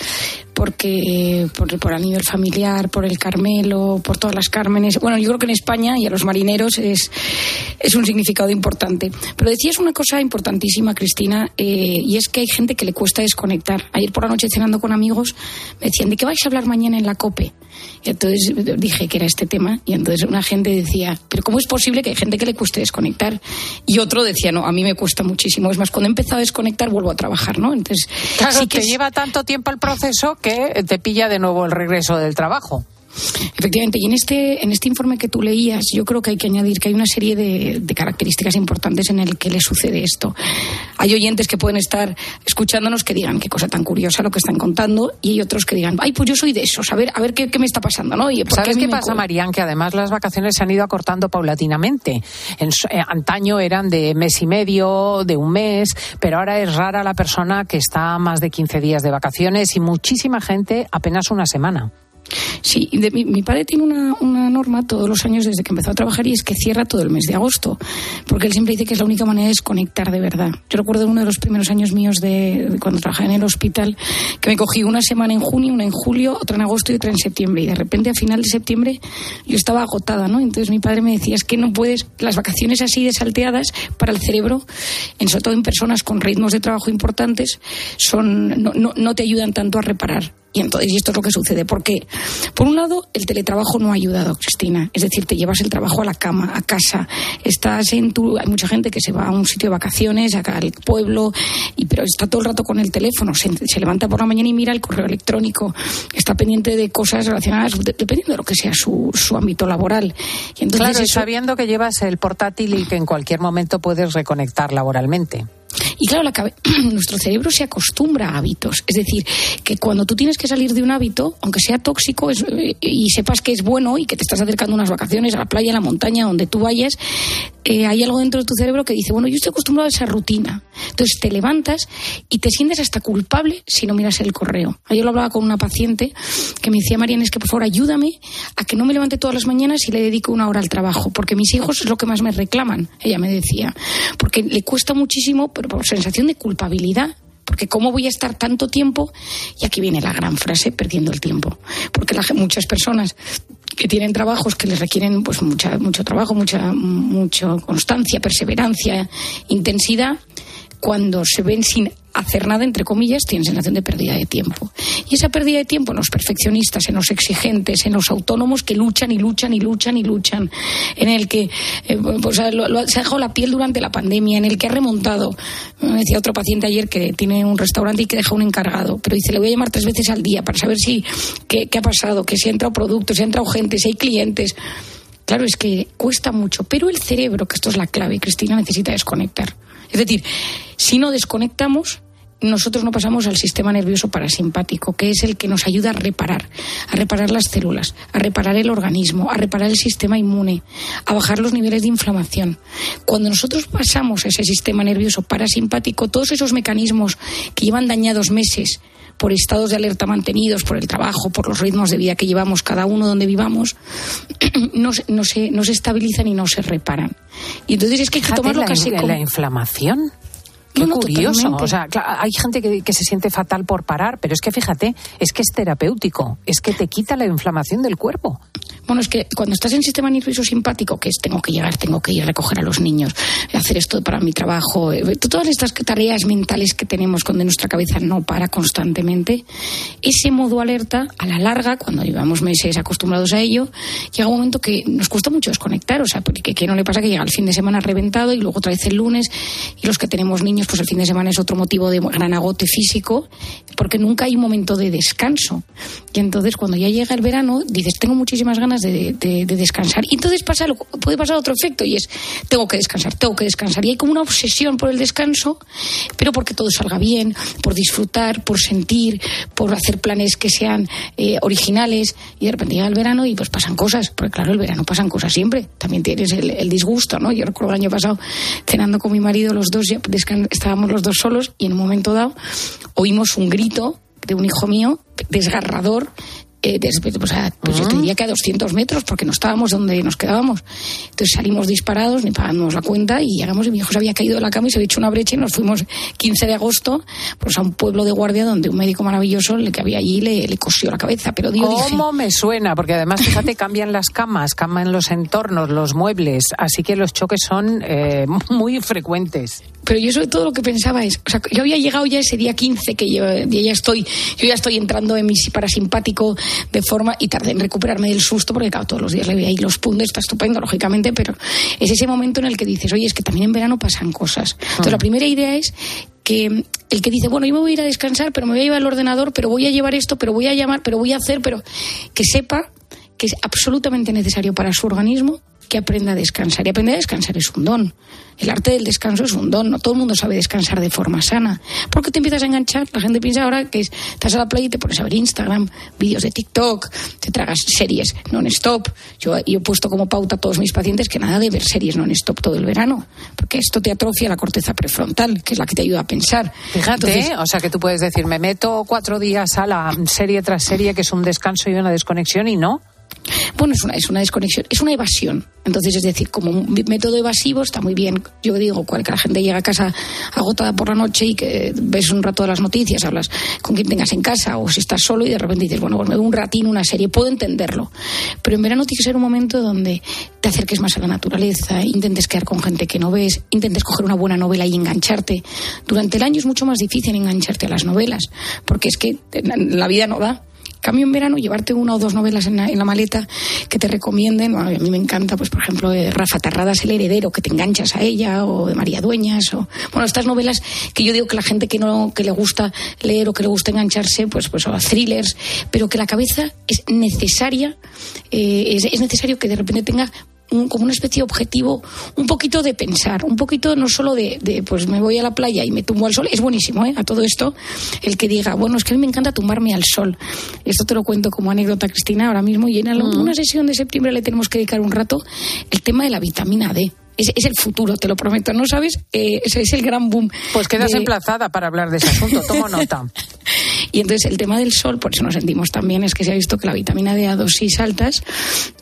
porque por a nivel familiar, por el Carmelo, por todas las Cármenes. Bueno, yo creo que en España y a los marineros es un significado importante. Pero decías una cosa importantísima, Cristina, y es que hay gente que le cuesta desconectar. Ayer por la noche cenando con amigos me decían, ¿de qué vais a hablar mañana en la COPE? Y entonces dije que era este tema, y entonces una gente decía, ¿pero cómo es posible que hay gente que le cueste desconectar? Y otro decía, no, a mí me cuesta muchísimo. Es más, cuando he empezado a desconectar vuelvo a trabajar, ¿no? Entonces, claro, sí que lleva tanto tiempo el proceso que te pilla de nuevo el regreso del trabajo. Efectivamente, y en este informe que tú leías, yo creo que hay que añadir que hay una serie de características importantes en el que le sucede esto. Hay oyentes que pueden estar escuchándonos que digan qué cosa tan curiosa lo que están contando, y hay otros que digan, ay, pues yo soy de esos, a ver qué me está pasando, ¿no? Y ¿sabes qué pasa, Marian? Que además las vacaciones se han ido acortando paulatinamente. Antaño eran de mes y medio, de un mes, pero ahora es rara la persona que está más de 15 días de vacaciones y muchísima gente apenas una semana. Sí, mi padre tiene una norma todos los años desde que empezó a trabajar, y es que cierra todo el mes de agosto, porque él siempre dice que es la única manera de desconectar de verdad. Yo recuerdo uno de los primeros años míos de cuando trabajaba en el hospital, que me cogí una semana en junio, una en julio, otra en agosto y otra en septiembre, y de repente a final de septiembre yo estaba agotada, ¿no? Entonces mi padre me decía, es que no puedes, las vacaciones así de salteadas para el cerebro, sobre todo en personas con ritmos de trabajo importantes, no te ayudan tanto a reparar. Y entonces, y esto es lo que sucede, porque por un lado el teletrabajo no ha ayudado, Cristina, es decir, te llevas el trabajo a la cama, a casa, hay mucha gente que se va a un sitio de vacaciones, acá al pueblo, pero está todo el rato con el teléfono, se levanta por la mañana y mira el correo electrónico, está pendiente de cosas relacionadas, dependiendo de lo que sea su ámbito laboral. Y entonces claro, sabiendo que llevas el portátil y que en cualquier momento puedes reconectar laboralmente. Y claro, nuestro cerebro se acostumbra a hábitos. Es decir, que cuando tú tienes que salir de un hábito, aunque sea tóxico y sepas que es bueno y que te estás acercando a unas vacaciones, a la playa, a la montaña, donde tú vayas, hay algo dentro de tu cerebro que dice, bueno, yo estoy acostumbrado a esa rutina. Entonces te levantas y te sientes hasta culpable si no miras el correo. Ayer lo hablaba con una paciente que me decía, Marian, es que por favor ayúdame a que no me levante todas las mañanas y le dedico 1 hora al trabajo, porque mis hijos es lo que más me reclaman, ella me decía, porque le cuesta muchísimo, pero por sensación de culpabilidad, porque ¿cómo voy a estar tanto tiempo? Y aquí viene la gran frase, perdiendo el tiempo, porque muchas personas que tienen trabajos que les requieren pues mucho trabajo, mucha constancia, perseverancia, intensidad, cuando se ven sin hacer nada, entre comillas, tienen sensación de pérdida de tiempo. Y esa pérdida de tiempo en los perfeccionistas, en los exigentes, en los autónomos que luchan y luchan y luchan y luchan, en el que se ha dejado la piel durante la pandemia, en el que ha remontado. Me decía otro paciente ayer que tiene un restaurante y que deja un encargado, pero dice, le voy a llamar 3 veces al día para saber qué ha pasado, que si ha entrado productos, si ha entrado gente, si hay clientes. Claro, es que cuesta mucho, pero el cerebro, que esto es la clave, Cristina, necesita desconectar. Es decir, si no desconectamos, nosotros no pasamos al sistema nervioso parasimpático, que es el que nos ayuda a reparar las células, a reparar el organismo, a reparar el sistema inmune, a bajar los niveles de inflamación. Cuando nosotros pasamos a ese sistema nervioso parasimpático, todos esos mecanismos que llevan dañados meses por estados de alerta mantenidos, por el trabajo, por los ritmos de vida que llevamos cada uno donde vivamos, no se estabilizan y no se reparan. Y entonces es que hay que tomarlo casi como... la inflamación. Qué curioso. Totalmente. O sea, hay gente que se siente fatal por parar, pero es que fíjate, es que es terapéutico, es que te quita la inflamación del cuerpo. Bueno, es que cuando estás en sistema nervioso simpático, que es tengo que llegar, tengo que ir a recoger a los niños, hacer esto para mi trabajo, todas estas tareas mentales que tenemos cuando nuestra cabeza no para constantemente, ese modo alerta, a la larga, cuando llevamos meses acostumbrados a ello, llega un momento que nos cuesta mucho desconectar, o sea, porque ¿qué no le pasa que llega el fin de semana reventado y luego otra vez el lunes, y los que tenemos niños, pues el fin de semana es otro motivo de gran agote físico, porque nunca hay un momento de descanso. Y entonces cuando ya llega el verano, dices, tengo muchísimas ganas de descansar. Y entonces puede pasar otro efecto, y es, tengo que descansar. Y hay como una obsesión por el descanso, pero porque todo salga bien, por disfrutar, por sentir, por hacer planes que sean originales. Y de repente llega el verano y pues pasan cosas, porque claro, el verano pasan cosas siempre. También tienes el disgusto, ¿no? Yo recuerdo el año pasado, cenando con mi marido, los dos estábamos los dos solos, y en un momento dado oímos un grito de un hijo mío desgarrador, yo te diría que a 200 metros, porque no estábamos donde nos quedábamos. Entonces salimos disparados, ni pagamos la cuenta, y llegamos y mi hijo se había caído de la cama y se había hecho una brecha, y nos fuimos 15 de agosto pues a un pueblo de Guardia donde un médico maravilloso que había allí le cosió la cabeza. Pero ¿Cómo me suena? Porque además, fíjate, cambian las camas, cambian los entornos, los muebles, así que los choques son muy frecuentes. Pero yo sobre todo lo que pensaba es, o sea, yo había llegado ya ese día 15, que yo ya estoy entrando en mi parasimpático de forma, y tardé en recuperarme del susto, porque claro, todos los días le veía ahí los puntos, está estupendo, lógicamente, pero es ese momento en el que dices, oye, es que también en verano pasan cosas. Entonces la primera idea es que el que dice, bueno, yo me voy a ir a descansar, pero me voy a llevar el ordenador, pero voy a llevar esto, pero voy a llamar, pero voy a hacer, pero que sepa que es absolutamente necesario para su organismo que aprenda a descansar. Y aprender a descansar es un don. El arte del descanso es un don. No todo el mundo sabe descansar de forma sana. Porque te empiezas a enganchar. La gente piensa ahora que estás a la playa y te pones a ver Instagram, vídeos de TikTok, te tragas series non-stop. Yo he puesto como pauta a todos mis pacientes que nada de ver series non-stop todo el verano, porque esto te atrofia la corteza prefrontal, que es la que te ayuda a pensar. Fíjate, entonces, o sea que tú puedes decir, me meto 4 días a la serie tras serie, que es un descanso y una desconexión, y no. Bueno, es una desconexión, es una evasión. Entonces, es decir, como un método evasivo está muy bien. Yo digo, que la gente llega a casa agotada por la noche y que ves un rato de las noticias, hablas con quien tengas en casa, o si estás solo y de repente dices, bueno, pues me veo un ratín, una serie, puedo entenderlo. Pero en verano tiene que ser un momento donde te acerques más a la naturaleza, intentes quedar con gente que no ves, intentes coger una buena novela y engancharte. Durante el año es mucho más difícil engancharte a las novelas, porque es que la vida no da. Cambio en verano, llevarte 1 o 2 novelas en la maleta que te recomienden. Bueno, a mí me encanta, pues por ejemplo, de Rafa Tarradas, El heredero, que te enganchas a ella, o de María Dueñas, o bueno, estas novelas que yo digo que la gente que le gusta leer o que le gusta engancharse, pues o thrillers, pero que la cabeza es necesaria, es necesario que de repente tenga como una especie de objetivo, un poquito de pensar, un poquito no solo de pues me voy a la playa y me tumbo al sol. Es buenísimo, a todo esto, el que diga, bueno, es que a mí me encanta tumbarme al sol. Esto te lo cuento como anécdota, Cristina, ahora mismo, y en una sesión de septiembre le tenemos que dedicar un rato el tema de la vitamina D. Es el futuro, te lo prometo, ¿no sabes? Ese es el gran boom. Pues quedas emplazada para hablar de ese asunto, tomo nota. Y entonces el tema del sol, por eso nos sentimos tan bien, es que se ha visto que la vitamina D a dosis altas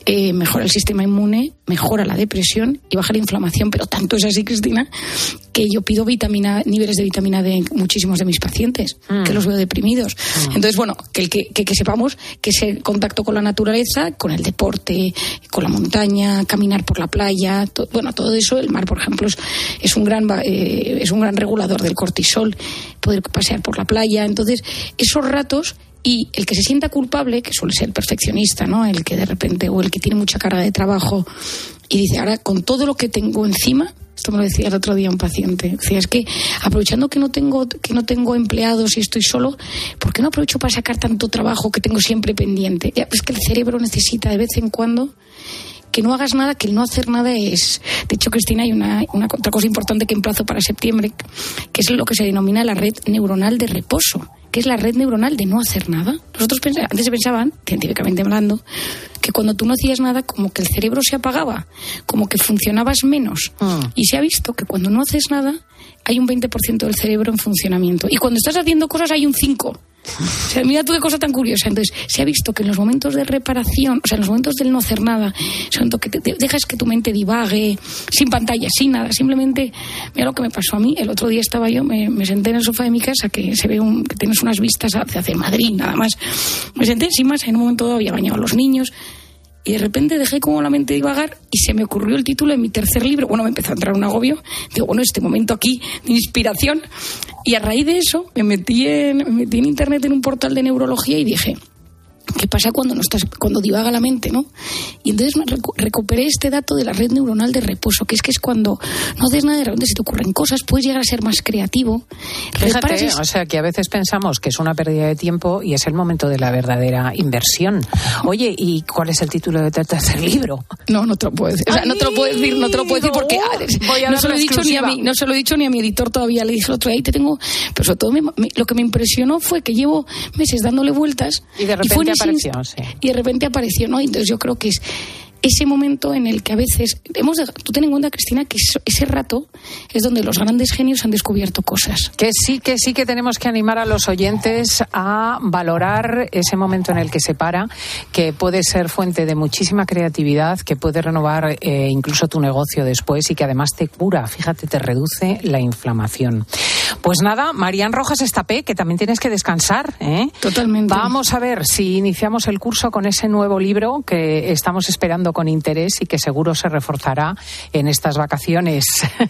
mejora el sistema inmune, mejora la depresión y baja la inflamación, pero tanto es así, Cristina, que yo pido niveles de vitamina D en muchísimos de mis pacientes, que los veo deprimidos. Entonces, bueno, que sepamos que ese contacto con la naturaleza, con el deporte, con la montaña, caminar por la playa, todo eso, el mar, por ejemplo, es un gran regulador del cortisol, poder pasear por la playa. Entonces, esos ratos. Y el que se sienta culpable, que suele ser el perfeccionista, ¿no? El que de repente, o el que tiene mucha carga de trabajo y dice, ahora con todo lo que tengo encima, esto me lo decía el otro día un paciente, decía, es que aprovechando que no tengo empleados y estoy solo, ¿por qué no aprovecho para sacar tanto trabajo que tengo siempre pendiente? Es que el cerebro necesita de vez en cuando que no hagas nada, que el no hacer nada es... De hecho, Cristina, hay una otra cosa importante que emplazo para septiembre, que es lo que se denomina la red neuronal de reposo, que es la red neuronal de no hacer nada. Nosotros antes se pensaban, científicamente hablando, que cuando tú no hacías nada, como que el cerebro se apagaba, como que funcionabas menos. Y se ha visto que cuando no haces nada, hay un 20% del cerebro en funcionamiento. Y cuando estás haciendo cosas, hay un 5%. O sea, mira tú qué cosa tan curiosa. Entonces, se ha visto que en los momentos de reparación, o sea, en los momentos del no hacer nada, son que te dejas que tu mente divague, sin pantalla, sin nada, simplemente, mira lo que me pasó a mí. El otro día estaba yo, me senté en el sofá de mi casa, que se ve que tienes unas vistas hacia Madrid, nada más. Me senté sin más, en un momento dado había bañado a los niños, y de repente dejé como la mente divagar y se me ocurrió el título de mi tercer libro. Bueno, me empezó a entrar un agobio. Digo, bueno, este momento aquí de inspiración. Y a raíz de eso me metí en internet en un portal de neurología y dije, ¿qué pasa cuando divaga la mente, no? Y entonces recuperé este dato de la red neuronal de reposo, que es cuando no haces nada, de repente se te ocurren cosas, puedes llegar a ser más creativo. Fíjate, o sea, que a veces pensamos que es una pérdida de tiempo y es el momento de la verdadera inversión. Oye, ¿y cuál es el título de tu tercer libro? No te lo puedo decir. O sea, no te lo puedo decir porque no se lo he dicho ni a mi editor todavía. Le dije el otro día, ahí te tengo... Pero sobre todo lo que me impresionó fue que llevo meses dándole vueltas y de repente y de repente apareció, ¿no? Entonces yo creo que es ese momento en el que a veces tú ten en cuenta, Cristina, que ese rato es donde los grandes genios han descubierto cosas. Que sí que tenemos que animar a los oyentes a valorar ese momento en el que se para, que puede ser fuente de muchísima creatividad, que puede renovar incluso tu negocio después y que además te cura, fíjate, te reduce la inflamación. Pues nada, Marian Rojas Estapé, que también tienes que descansar, ¿eh? Totalmente. Vamos a ver si iniciamos el curso con ese nuevo libro que estamos esperando con interés y que seguro se reforzará en estas vacaciones.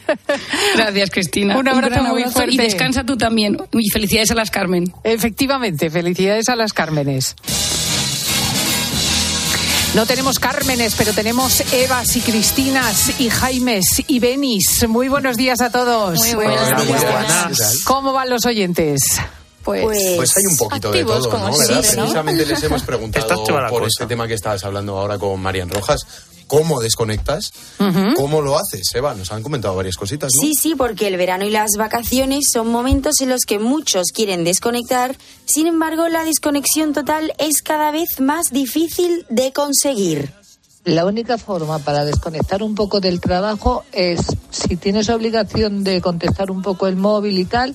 Gracias, Cristina. Un abrazo muy fuerte. Y descansa tú también. Y felicidades a las Carmen. Efectivamente, felicidades a las Cármenes. No tenemos Cármenes, pero tenemos Evas y Cristinas y Jaimes y Benis. Muy buenos días a todos. Muy buenos días. ¿Cómo van los oyentes? Pues hay un poquito de todo, ¿no? ¿Verdad? Sí, precisamente les hemos preguntado por este tema que estabas hablando ahora con Marian Rojas. ¿Cómo desconectas? ¿Cómo lo haces, Eva? Nos han comentado varias cositas, ¿no? Sí, porque el verano y las vacaciones son momentos en los que muchos quieren desconectar. Sin embargo, la desconexión total es cada vez más difícil de conseguir. La única forma para desconectar un poco del trabajo es, si tienes obligación de contestar un poco el móvil y tal,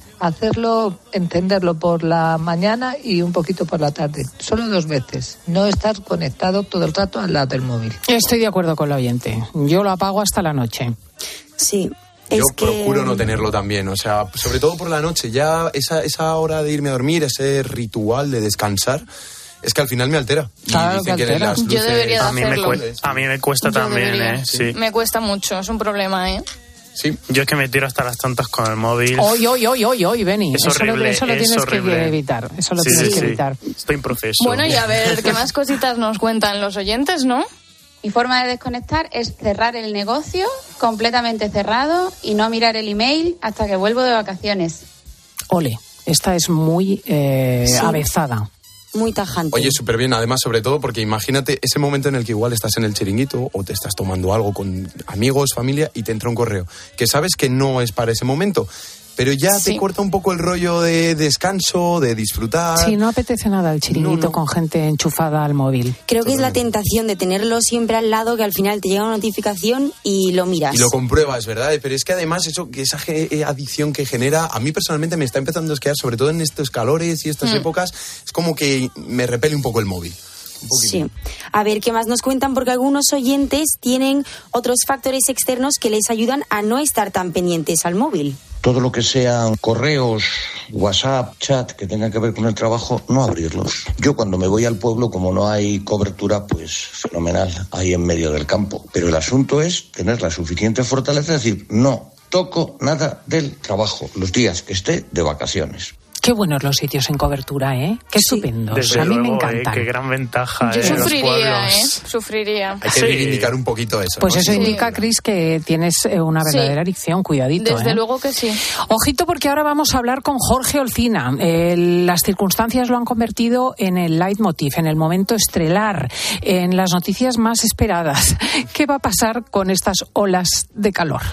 encenderlo por la mañana y un poquito por la tarde. Solo 2 veces. No estar conectado todo el rato al lado del móvil. Estoy de acuerdo con la oyente. Yo lo apago hasta la noche. Sí. Yo procuro no tenerlo también, o sea, sobre todo por la noche. Ya esa hora de irme a dormir, ese ritual de descansar... Es que al final me altera. Claro que altera. Yo debería de hacerlo. A mí me cuesta también, sí. Me cuesta mucho, es un problema, Sí. Yo es que me tiro hasta las tantas con el móvil. Hoy, Beni. Es horrible, eso lo tienes que evitar. Eso lo tienes que evitar. Estoy en proceso. Bueno, y a ver, ¿qué más cositas nos cuentan los oyentes, no? Mi forma de desconectar es cerrar el negocio completamente cerrado y no mirar el email hasta que vuelvo de vacaciones. Ole, esta es muy avezada. Muy tajante. Oye, súper bien, además, sobre todo porque imagínate ese momento en el que igual estás en el chiringuito o te estás tomando algo con amigos, familia y te entra un correo que sabes que no es para ese momento, pero ya te corta un poco el rollo de descanso, de disfrutar. Sí, no apetece nada el chiringuito con gente enchufada al móvil. Creo que es la tentación de tenerlo siempre al lado, que al final te llega una notificación y lo miras. Y lo compruebas, ¿verdad? Pero es que además esa adicción que genera, a mí personalmente me está empezando a esquear, sobre todo en estos calores y estas épocas, es como que me repele un poco el móvil. Sí. A ver qué más nos cuentan, porque algunos oyentes tienen otros factores externos que les ayudan a no estar tan pendientes al móvil. Todo lo que sean correos, WhatsApp, chat, que tengan que ver con el trabajo, no abrirlos. Yo cuando me voy al pueblo, como no hay cobertura, pues fenomenal, ahí en medio del campo. Pero el asunto es tener la suficiente fortaleza de decir, no toco nada del trabajo los días que esté de vacaciones. Qué buenos los sitios en cobertura, ¿eh? Qué estupendos. Desde a mí luego, me encantan. qué gran ventaja. Yo sufriría, los sufriría. Hay que reivindicar un poquito eso. Pues ¿no? eso indica, Cris, que tienes una verdadera adicción. Cuidadito. Desde luego que sí. Ojito, porque ahora vamos a hablar con Jorge Olcina. Las circunstancias lo han convertido en el leitmotiv, en el momento estelar, en las noticias más esperadas. ¿Qué va a pasar con estas olas de calor?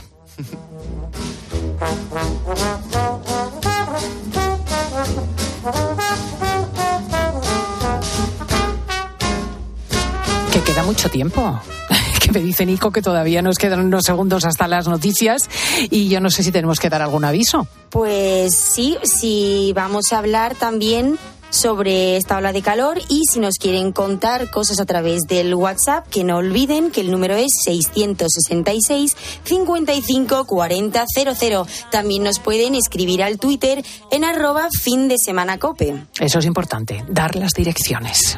Que queda mucho tiempo. Que me dice Nico que todavía nos quedan unos segundos hasta las noticias y yo no sé si tenemos que dar algún aviso. Pues sí, vamos a hablar también sobre esta ola de calor, y si nos quieren contar cosas a través del WhatsApp, que no olviden que el número es 666 55 40 00. También nos pueden escribir al Twitter en @findesemanacope. Eso es importante, dar las direcciones.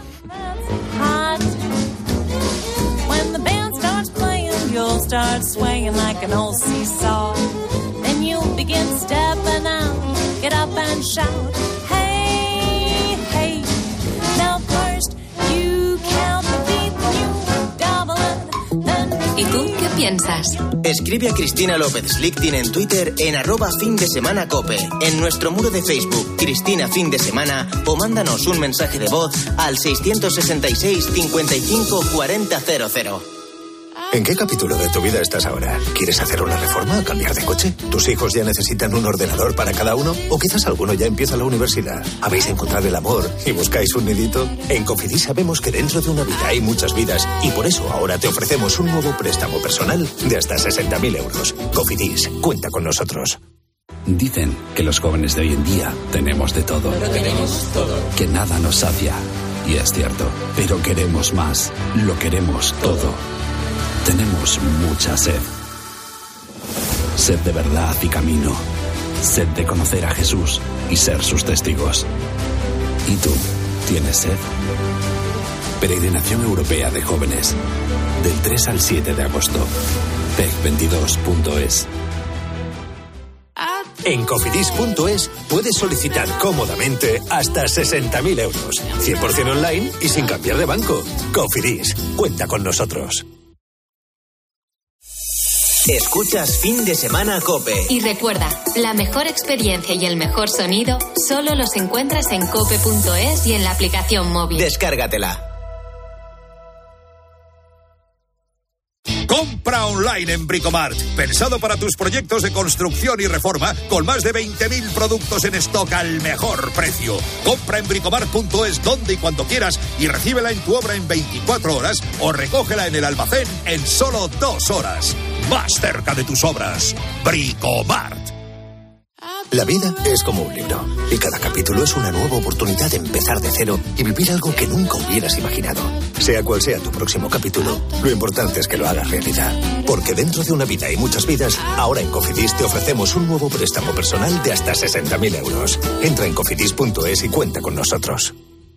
You'll start swinging like an old seesaw. Then you'll begin stepping out, get up and shout, hey, hey. Now first you count the beat, you double it, then... ¿Y tú qué piensas? Escribe a Cristina López Slichting en Twitter en @findesemanacope, en nuestro muro de Facebook Cristina Fin de Semana, o mándanos un mensaje de voz al 666 55 40 00. ¿En qué capítulo de tu vida estás ahora? ¿Quieres hacer una reforma o cambiar de coche? ¿Tus hijos ya necesitan un ordenador para cada uno? ¿O quizás alguno ya empieza la universidad? ¿Habéis encontrado el amor y buscáis un nidito? En Cofidis sabemos que dentro de una vida hay muchas vidas, y por eso ahora te ofrecemos un nuevo préstamo personal de hasta 60.000 euros. Cofidis, cuenta con nosotros. Dicen que los jóvenes de hoy en día tenemos de todo. Pero tenemos todo. Que nada nos sacia. Y es cierto. Pero queremos más. Lo queremos todo. Tenemos mucha sed. Sed de verdad y camino. Sed de conocer a Jesús y ser sus testigos. ¿Y tú? ¿Tienes sed? Peregrinación Europea de Jóvenes. Del 3 al 7 de agosto. PEC22.es. En Cofidis.es puedes solicitar cómodamente hasta 60.000 euros. 100% online y sin cambiar de banco. Cofidis, cuenta con nosotros. Escuchas Fin de Semana Cope. Y recuerda, la mejor experiencia y el mejor sonido solo los encuentras en cope.es y en la aplicación móvil. Descárgatela. Compra online en Bricomart, pensado para tus proyectos de construcción y reforma, con más de 20.000 productos en stock al mejor precio. Compra en bricomart.es donde y cuando quieras y recíbela en tu obra en 24 horas o recógela en el almacén en solo 2 horas. Más cerca de tus obras. Bricomart. La vida es como un libro, y cada capítulo es una nueva oportunidad de empezar de cero y vivir algo que nunca hubieras imaginado. Sea cual sea tu próximo capítulo, lo importante es que lo hagas realidad. Porque dentro de una vida y muchas vidas, ahora en Cofidis te ofrecemos un nuevo préstamo personal de hasta 60.000 euros. Entra en cofidis.es y cuenta con nosotros.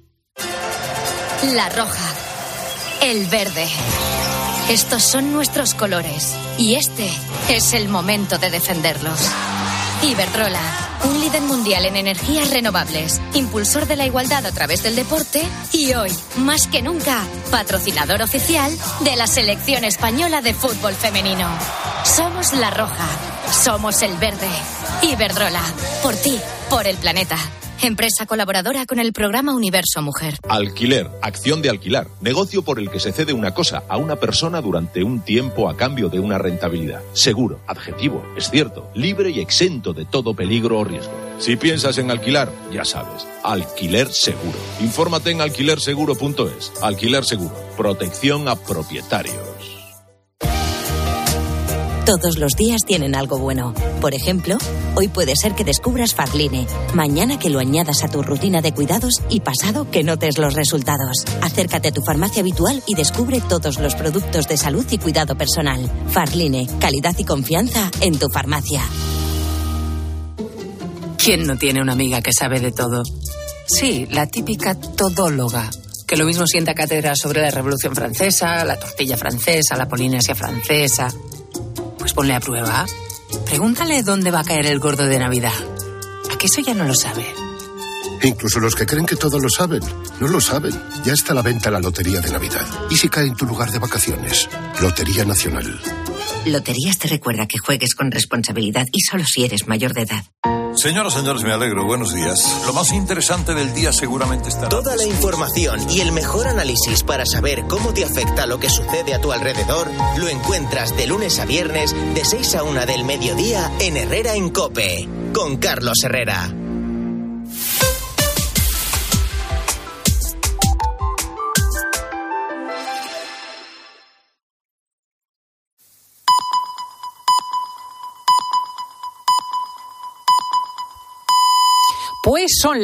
La roja. El verde. Estos son nuestros colores. Y este es el momento de defenderlos. Iberdrola, un líder mundial en energías renovables, impulsor de la igualdad a través del deporte y hoy, más que nunca, patrocinador oficial de la selección española de fútbol femenino. Somos la roja, somos el verde. Iberdrola, por ti, por el planeta. Empresa colaboradora con el programa Universo Mujer. Alquiler, acción de alquilar, negocio por el que se cede una cosa a una persona durante un tiempo a cambio de una rentabilidad. Seguro, adjetivo, es cierto, libre y exento de todo peligro o riesgo. Si piensas en alquilar, ya sabes, alquiler seguro. Infórmate en alquilerseguro.es. Alquiler seguro, protección a propietarios. Todos los días tienen algo bueno. Por ejemplo, hoy puede ser que descubras Farline, mañana que lo añadas a tu rutina de cuidados y pasado que notes los resultados. Acércate a tu farmacia habitual y descubre todos los productos de salud y cuidado personal. Farline, calidad y confianza en tu farmacia. ¿Quién no tiene una amiga que sabe de todo? Sí, la típica todóloga, que lo mismo sienta cátedra sobre la Revolución Francesa, la tortilla francesa, la Polinesia francesa. Pues ponle a prueba. Pregúntale dónde va a caer el gordo de Navidad. ¿A qué eso ya no lo sabe? Incluso los que creen que todo lo saben, no lo saben. Ya está a la venta la Lotería de Navidad. ¿Y si cae en tu lugar de vacaciones? Lotería Nacional. Loterías te recuerda que juegues con responsabilidad y solo si eres mayor de edad. Señoras, señores, me alegro. Buenos días. Lo más interesante del día seguramente estará... Toda la información y el mejor análisis para saber cómo te afecta lo que sucede a tu alrededor lo encuentras de lunes a viernes de 6 a 1 del mediodía en Herrera en COPE, con Carlos Herrera. Pues son